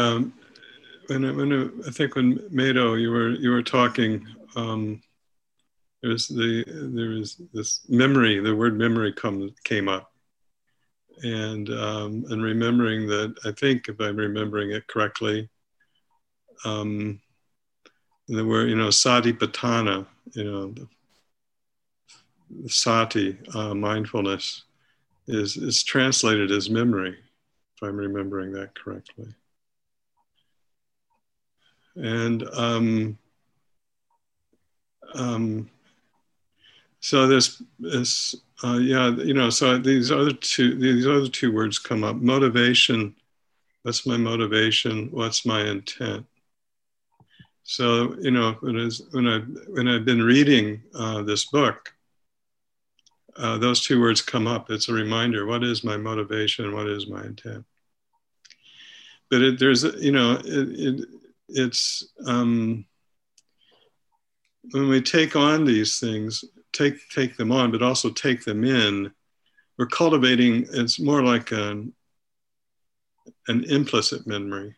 think when Mado, you were talking, there was this memory. The word memory came up, and remembering that. I think if I'm remembering it correctly, the word satipatthana, the sati, mindfulness, is translated as memory. If I'm remembering that correctly. And so so these other two words come up. Motivation. What's my motivation? What's my intent? So when I've been reading this book, those two words come up. It's a reminder. What is my motivation? What is my intent? But it's when we take on these things, take them on, but also take them in, we're cultivating. It's more like an implicit memory,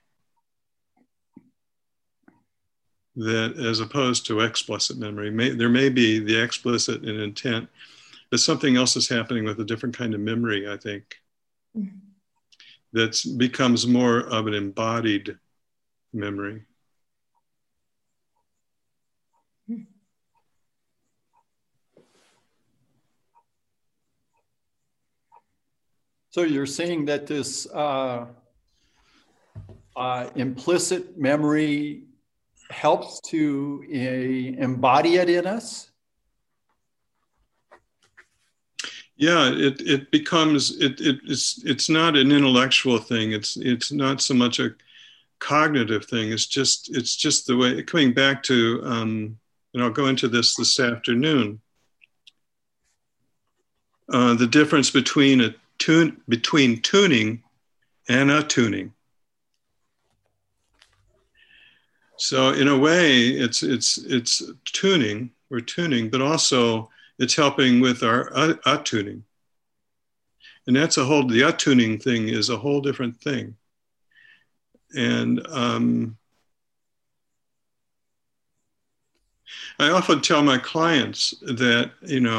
that as opposed to explicit memory. There may be the explicit and intent, but something else is happening with a different kind of memory, I think, that becomes more of an embodied memory. So you're saying that this implicit memory helps to embody it in us? Yeah, it becomes it's not an intellectual thing. It's not so much a cognitive thing. It's just the way. Coming back to and I'll go into this afternoon. The difference between tuning and attuning. So in a way, it's tuning. We're tuning, but also it's helping with our attuning. And that's the attuning thing is a whole different thing. And I often tell my clients that,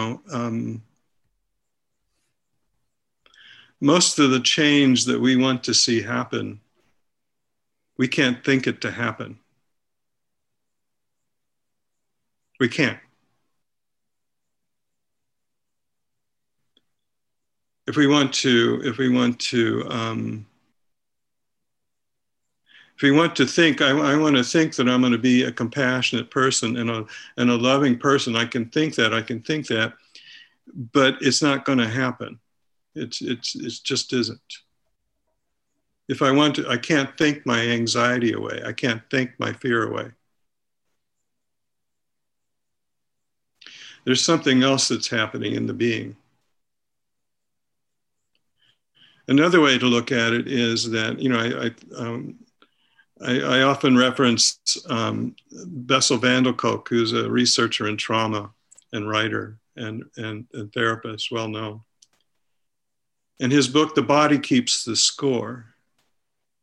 most of the change that we want to see happen, we can't think it to happen. We can't. If we want to think, I want to think that I'm going to be a compassionate person and a loving person. I can think that, but it's not going to happen. It just isn't. If I want to, I can't think my anxiety away. I can't think my fear away. There's something else that's happening in the being. Another way to look at it is that, I often reference Bessel van der Kolk, who's a researcher in trauma and writer and therapist, well known. In his book, The Body Keeps the Score,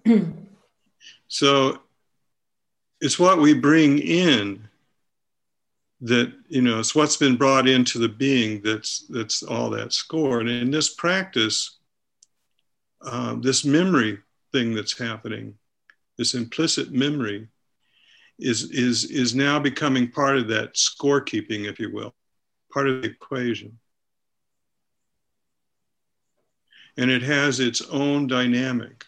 So it's what we bring in that, it's what's been brought into the being that's all that score. And in this practice, this memory thing that's happening, this implicit memory, is now becoming part of that scorekeeping, if you will, part of the equation. And it has its own dynamic.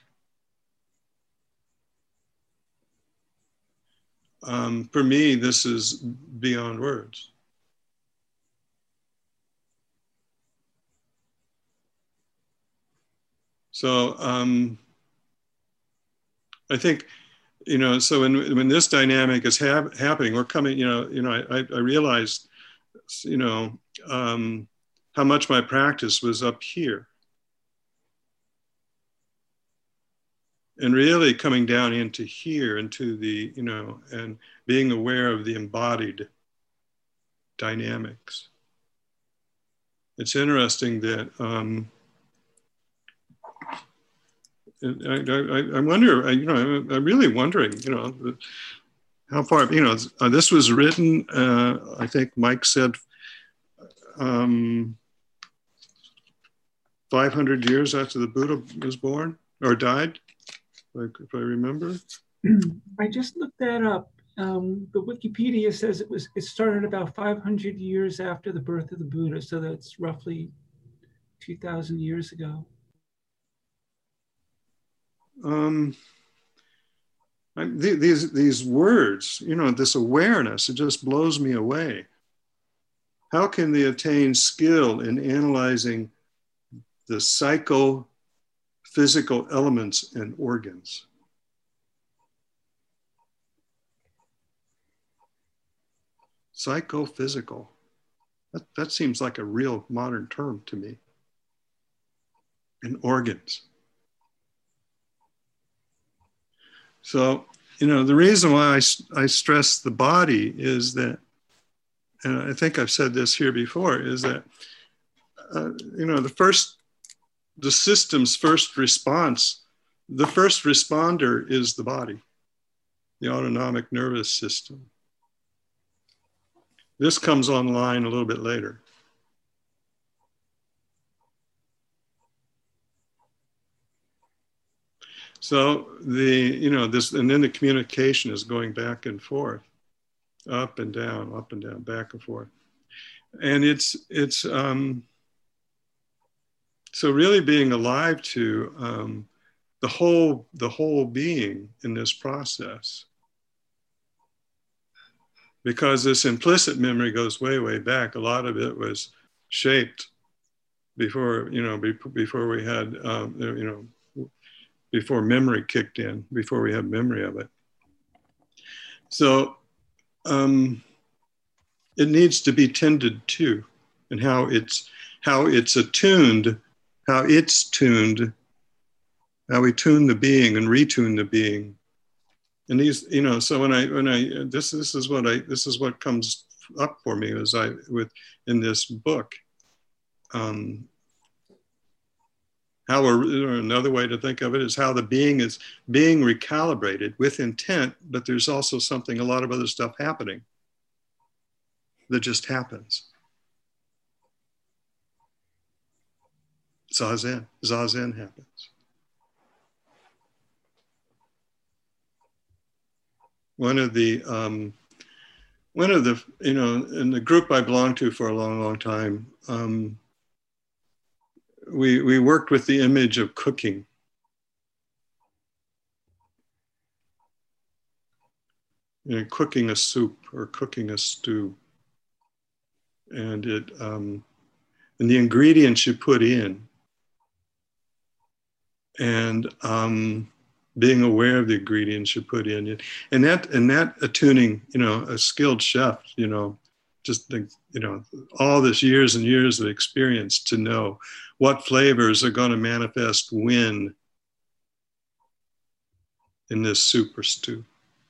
For me, this is beyond words. So I think, so when this dynamic is happening, we're coming, I realized, how much my practice was up here. And really coming down into here, into the, and being aware of the embodied dynamics. It's interesting that I wonder, I'm really wondering, how far, this was written, I think Mike said 500 years after the Buddha was born or died. If I remember. I just looked that up. The Wikipedia says it started about 500 years after the birth of the Buddha, so that's roughly 2,000 years ago. These words, this awareness, it just blows me away. How can they attain skill in analyzing the psychophysical elements and organs? Psychophysical. That seems like a real modern term to me. And organs. So, the reason why I stress the body is that, and I think I've said this here before, is that, the system's first response, the first responder is the body, the autonomic nervous system. This comes online a little bit later. So this, and then the communication is going back and forth, up and down, back and forth. And it's so really being alive to the whole being in this process. Because this implicit memory goes way, way back. A lot of it was shaped before, before we had, before memory kicked in, before we had memory of it. So it needs to be tended to, and how it's attuned, how we tune the being and retune the being. And these, so when I this is what comes up for me as in this book. Another way to think of it is how the being is being recalibrated with intent, but there's also a lot of other stuff happening that just happens. Zazen happens. One of the, in the group I belonged to for a long, long time, we worked with the image of cooking. Cooking a soup or cooking a stew. And and the ingredients you put in, and being aware of the ingredients you put in, and that attuning, a skilled chef, just all this years and years of experience to know what flavors are going to manifest when in this soup or stew.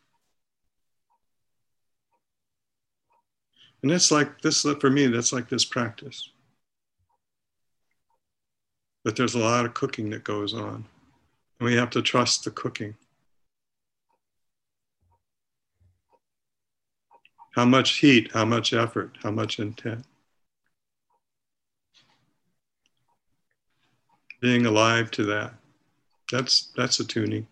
And that's like this, for me, that's like this practice. But there's a lot of cooking that goes on. And we have to trust the cooking. How much heat, how much effort, how much intent. Being alive to that. That's attuning.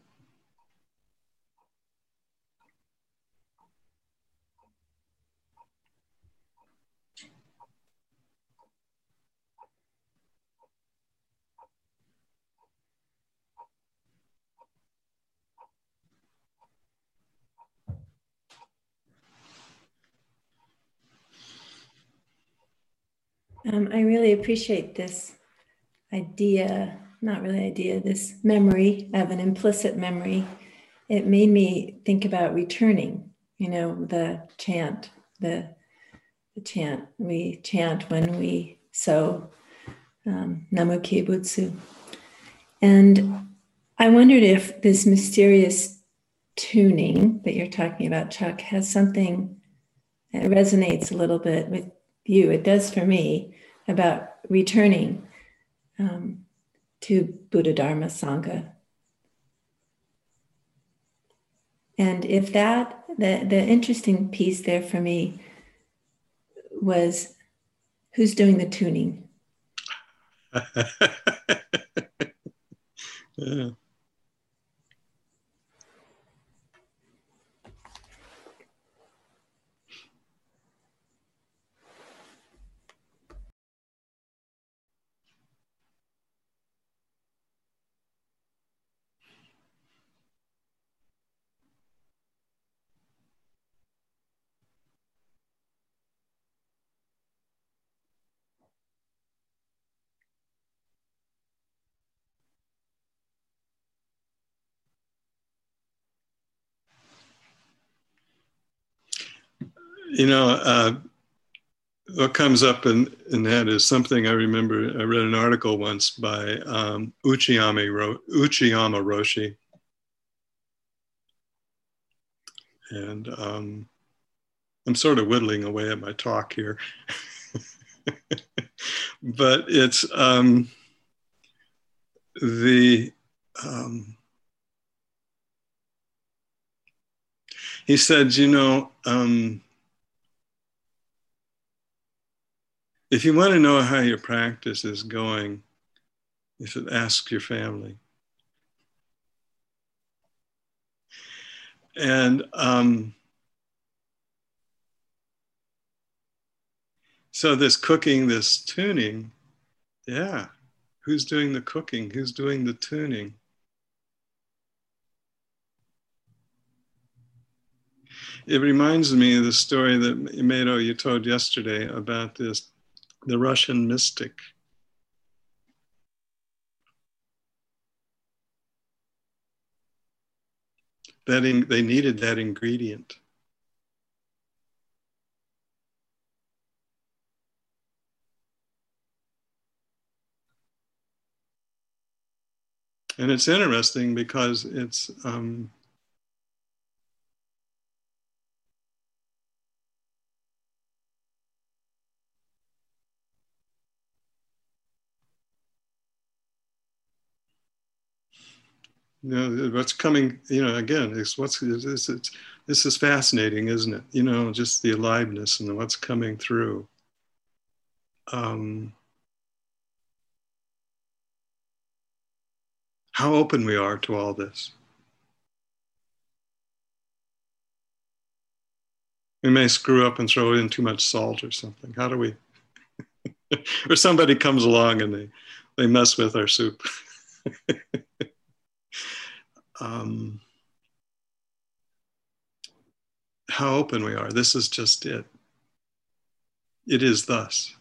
I really appreciate this idea, not really idea, this memory of an implicit memory. It made me think about returning, the chant, the chant. We chant when we sow Namo Kiebutsu. And I wondered if this mysterious tuning that you're talking about, Chuck, has something that resonates a little bit with you. It does for me, about returning to Buddha, Dharma, Sangha. And if that, the interesting piece there for me was, who's doing the tuning? Yeah. What comes up in that is something I remember. I read an article once by Uchiyama Roshi. And I'm sort of whittling away at my talk here. But it's he said, if you want to know how your practice is going, you should ask your family. And so this cooking, this tuning, yeah, who's doing the cooking? Who's doing the tuning? It reminds me of the story that Medo, you told yesterday about the Russian mystic. They needed that ingredient. And it's interesting because it's what's coming, again, this is fascinating, isn't it? Just the aliveness and what's coming through. How open we are to all this. We may screw up and throw in too much salt or something. How do we? Or somebody comes along and they mess with our soup. How open we are. This is just it. It is thus.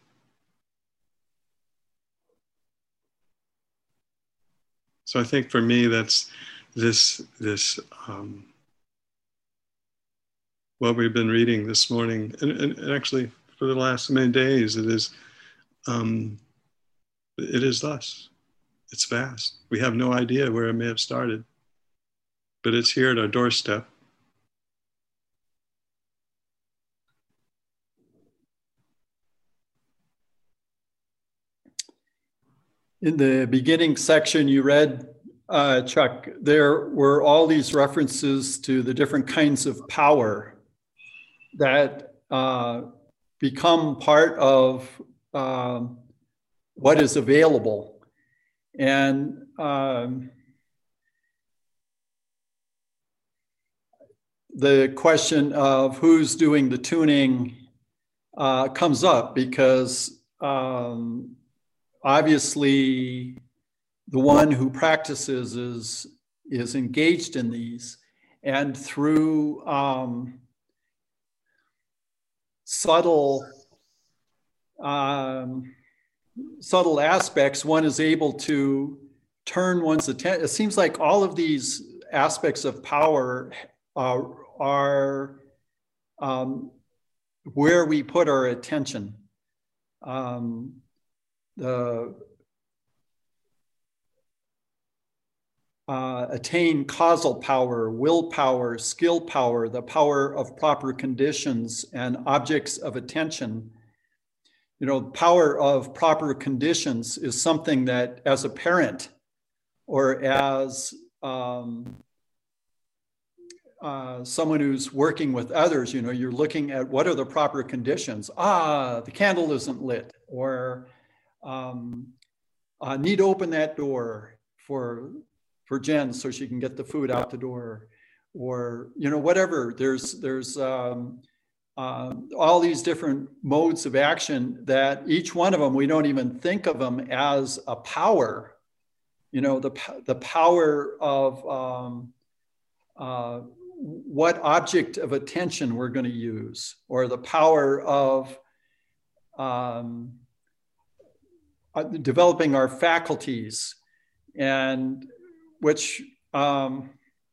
So I think for me, that's this what we've been reading this morning, and actually for the last many days, it is thus. It's vast. We have no idea where it may have started, but it's here at our doorstep. In the beginning section, you read Chuck, there were all these references to the different kinds of power that become part of what is available. And the question of who's doing the tuning comes up because obviously the one who practices is engaged in these, and through subtle aspects, one is able to turn one's attention. It seems like all of these aspects of power are where we put our attention. Attain causal power, willpower, skill power, the power of proper conditions and objects of attention. You know, power of proper conditions is something that as a parent or as someone who's working with others, you know, you're looking at what are the proper conditions. The candle isn't lit, or need to open that door for Jen so she can get the food out the door, or, you know, whatever. There's all these different modes of action that each one of them, we don't even think of them as a power. You know, the power of what object of attention we're going to use, or the power of developing our faculties, and which in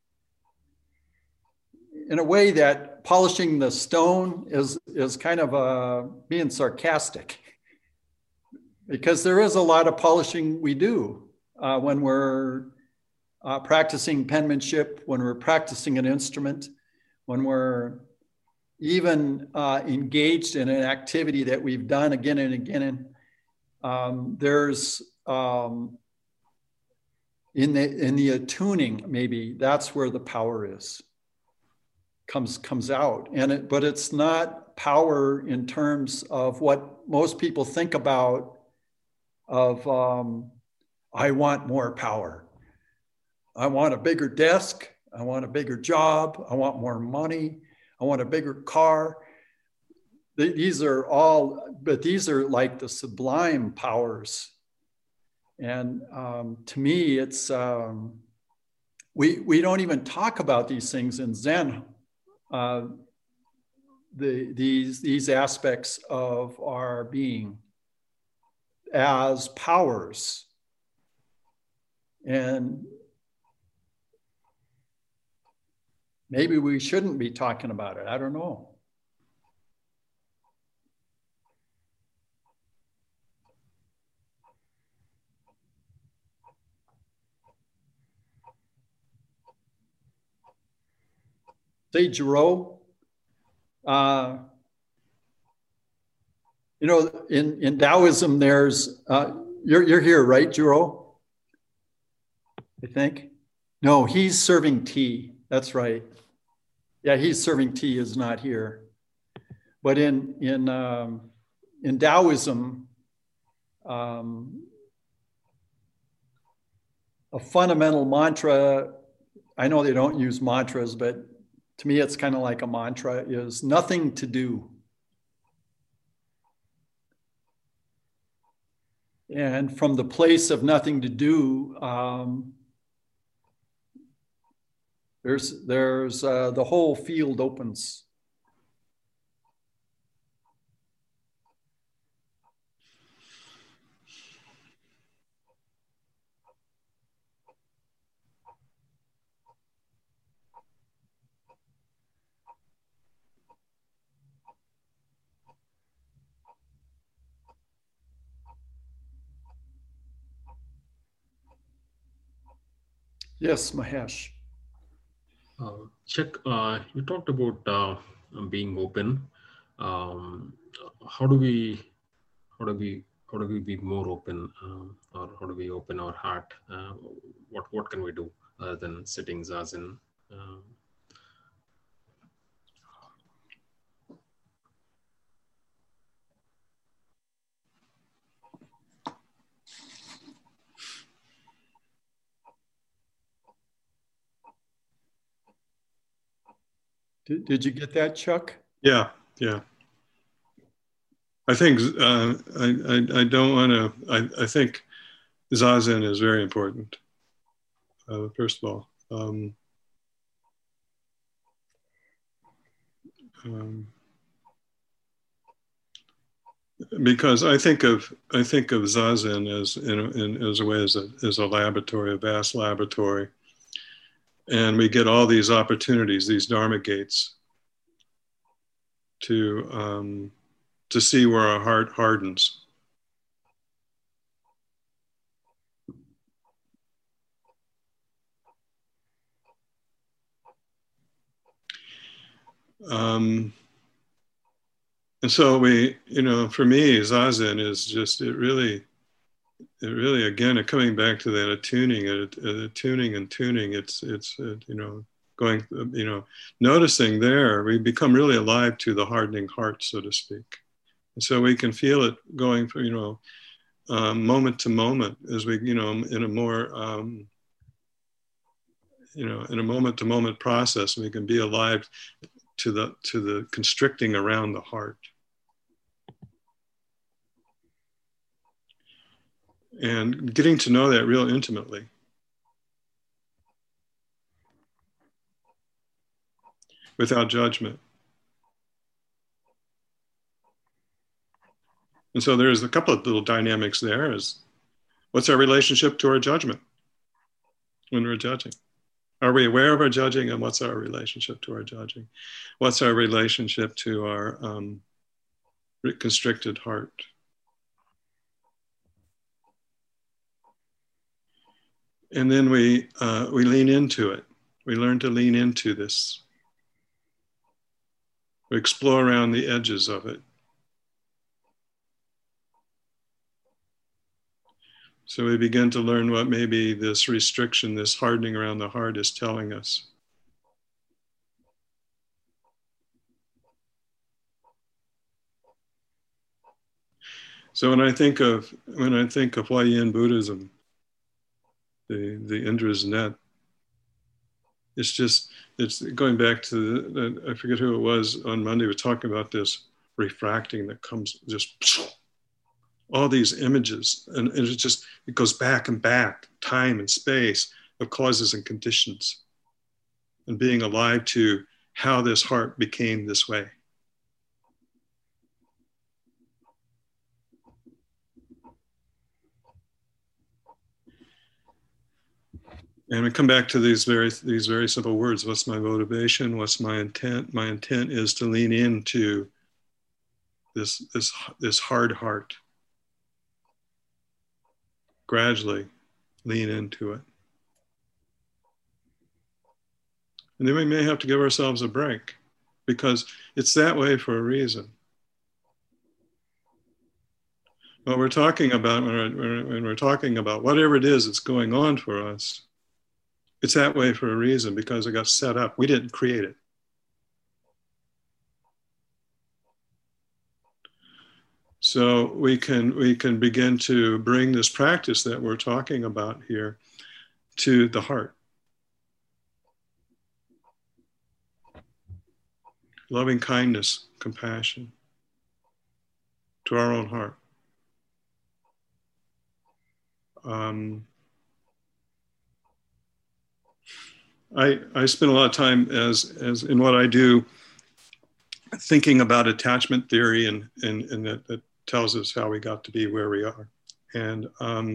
a way that polishing the stone is kind of being sarcastic, because there is a lot of polishing we do when we're practicing penmanship, when we're practicing an instrument, when we're even engaged in an activity that we've done again and again. There's in the attuning, maybe that's where the power comes out. But it's not power in terms of what most people think about of I want more power. I want a bigger desk. I want a bigger job. I want more money. I want a bigger car. These are like the sublime powers. And to me, it's, we don't even talk about these things in Zen, these aspects of our being as powers. And maybe we shouldn't be talking about it. I don't know. Say, Jiro, you know, in Taoism, there's, you're here, right, Jiro? I think. No, he's serving tea. That's right. Yeah, he's serving tea, is not here. But in Taoism, a fundamental mantra, I know they don't use mantras, but to me, it's kind of like a mantra, is nothing to do. And from the place of nothing to do, there's the whole field opens. Yes, Mahesh. Chuck, you talked about being open. How do we how do we be more open, or how do we open our heart? What can we do other than sitting zazen? Did you get that, Chuck? Yeah. I think I don't want to. I think zazen is very important. First of all, because I think of zazen as a way as a laboratory, a vast laboratory, and we get all these opportunities, these dharma gates, to see where our heart hardens. And so we, for me, zazen is just, it really, again, coming back to that attuning, and tuning, it's going, noticing there, we become really alive to the hardening heart, so to speak. And so we can feel it going from, moment to moment as we, in a more, in a moment to moment process, we can be alive to the constricting around the heart. And getting to know that real intimately. Without judgment. And so there's a couple of little dynamics there. Is what's our relationship to our judgment when we're judging? Are we aware of our judging, and what's our relationship to our judging? What's our relationship to our constricted heart? And then we lean into it. We learn to lean into this. We explore around the edges of it. So we begin to learn what maybe this restriction, this hardening around the heart is telling us. So when I think of Huayin Buddhism, the Indra's net, it's going back to I forget who it was on Monday, was talking about this refracting that comes just all these images, and it goes back and back, time and space of causes and conditions, and being alive to how this heart became this way. And we come back to these very simple words. What's my motivation? What's my intent? My intent is to lean into this hard heart. Gradually lean into it. And then we may have to give ourselves a break, because it's that way for a reason. What we're talking about when we're talking about whatever it is that's going on for us, it's that way for a reason, because it got set up. We didn't create it. So we can begin to bring this practice that we're talking about here to the heart. Loving kindness, compassion to our own heart. I spend a lot of time as in what I do, thinking about attachment theory, and that tells us how we got to be where we are, and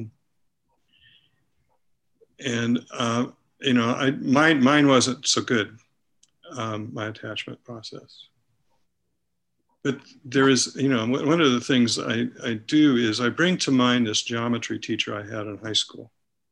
mine wasn't so good, my attachment process. But there is, one of the things I do is I bring to mind this geometry teacher I had in high school.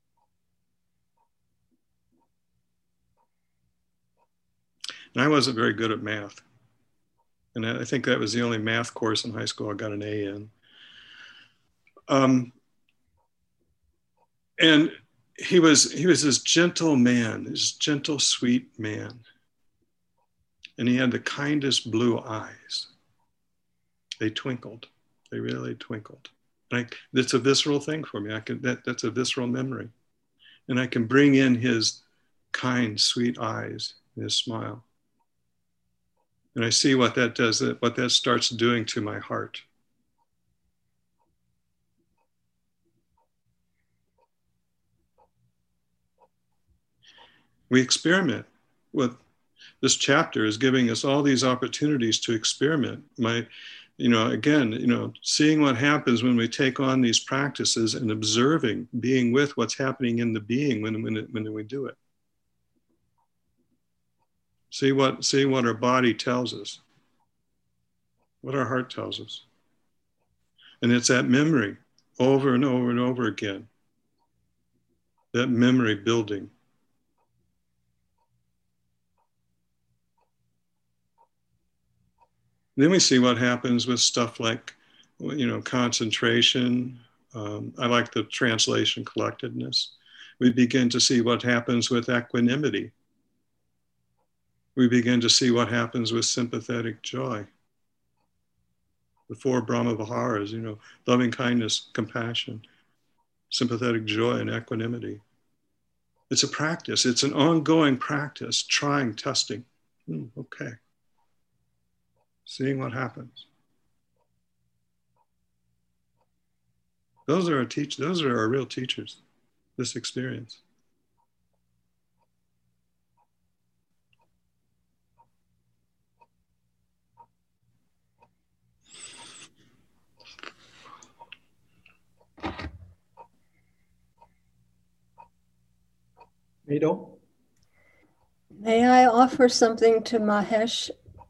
And I wasn't very good at math. And I think that was the only math course in high school I got an A And he was this gentle man, this gentle, sweet man. And he had the kindest blue eyes. They twinkled. They really twinkled. That's a visceral thing for me. That's a visceral memory. And I can bring in his kind, sweet eyes and his smile. And I see what that does, what that starts doing to my heart. We experiment with this chapter is giving us all these opportunities to experiment. Seeing what happens when we take on these practices and observing, being with what's happening in the being when we do it. See what our body tells us, what our heart tells us. And it's that memory over and over and over again, that memory building. Then we see what happens with stuff like, concentration. I like the translation, collectedness. We begin to see what happens with equanimity. We begin to see what happens with sympathetic joy. The 4 Brahma Viharas, loving kindness, compassion, sympathetic joy, and equanimity. It's a practice. It's an ongoing practice, trying, testing. Okay. Seeing what happens. Those are our real teachers, this experience. Mado? May I offer something to Mahesh?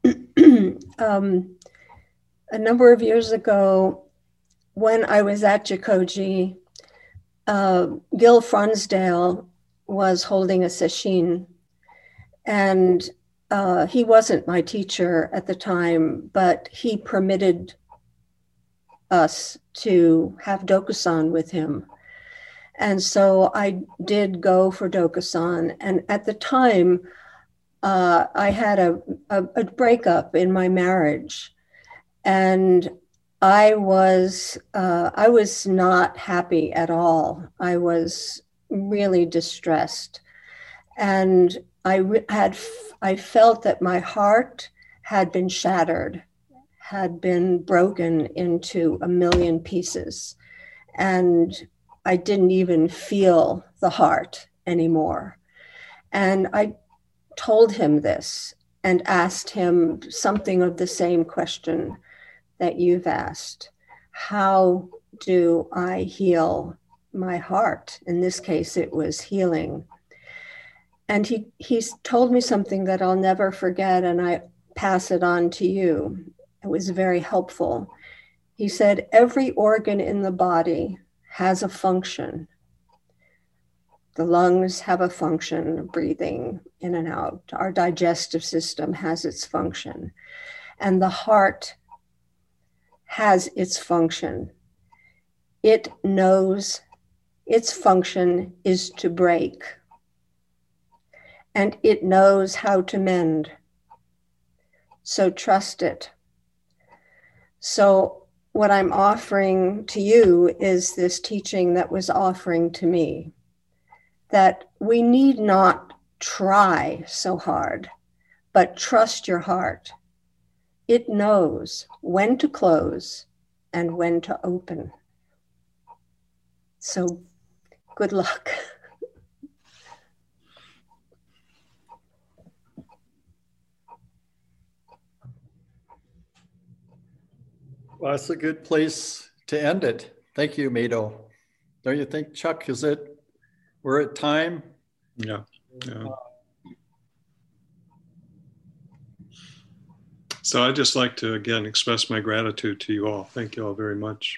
A number of years ago, when I was at Jikoji, Gil Fronsdale was holding a sesshin, and he wasn't my teacher at the time, but he permitted us to have Dokusan with him. And so I did go for Dokusan. And at the time, I had a breakup in my marriage, and I was not happy at all. I was really distressed, and I felt that my heart had been shattered, had been broken into a million pieces, and I didn't even feel the heart anymore. And I told him this and asked him something of the same question that you've asked. How do I heal my heart? In this case, it was healing. And he's told me something that I'll never forget, and I pass it on to you. It was very helpful. He said, every organ in the body has a function. The lungs have a function, breathing in and out. Our digestive system has its function. And the heart has its function. It knows its function is to break. And it knows how to mend. So trust it. So what I'm offering to you is this teaching that was offering to me, that we need not try so hard, but trust your heart. It knows when to close and when to open. So good luck. Well, that's a good place to end it. Thank you, Mado. Don't you think, Chuck? We're at time? Yeah. So I'd just like to, again, express my gratitude to you all. Thank you all very much.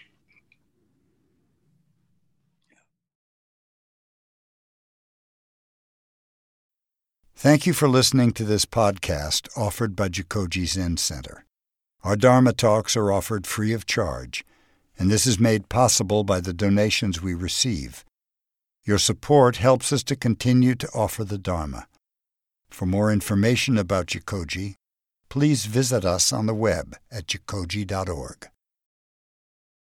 Thank you for listening to this podcast offered by Jikoji Zen Center. Our Dharma talks are offered free of charge, and this is made possible by the donations we receive. Your support helps us to continue to offer the Dharma. For more information about Jikoji, please visit us on the web at jikoji.org.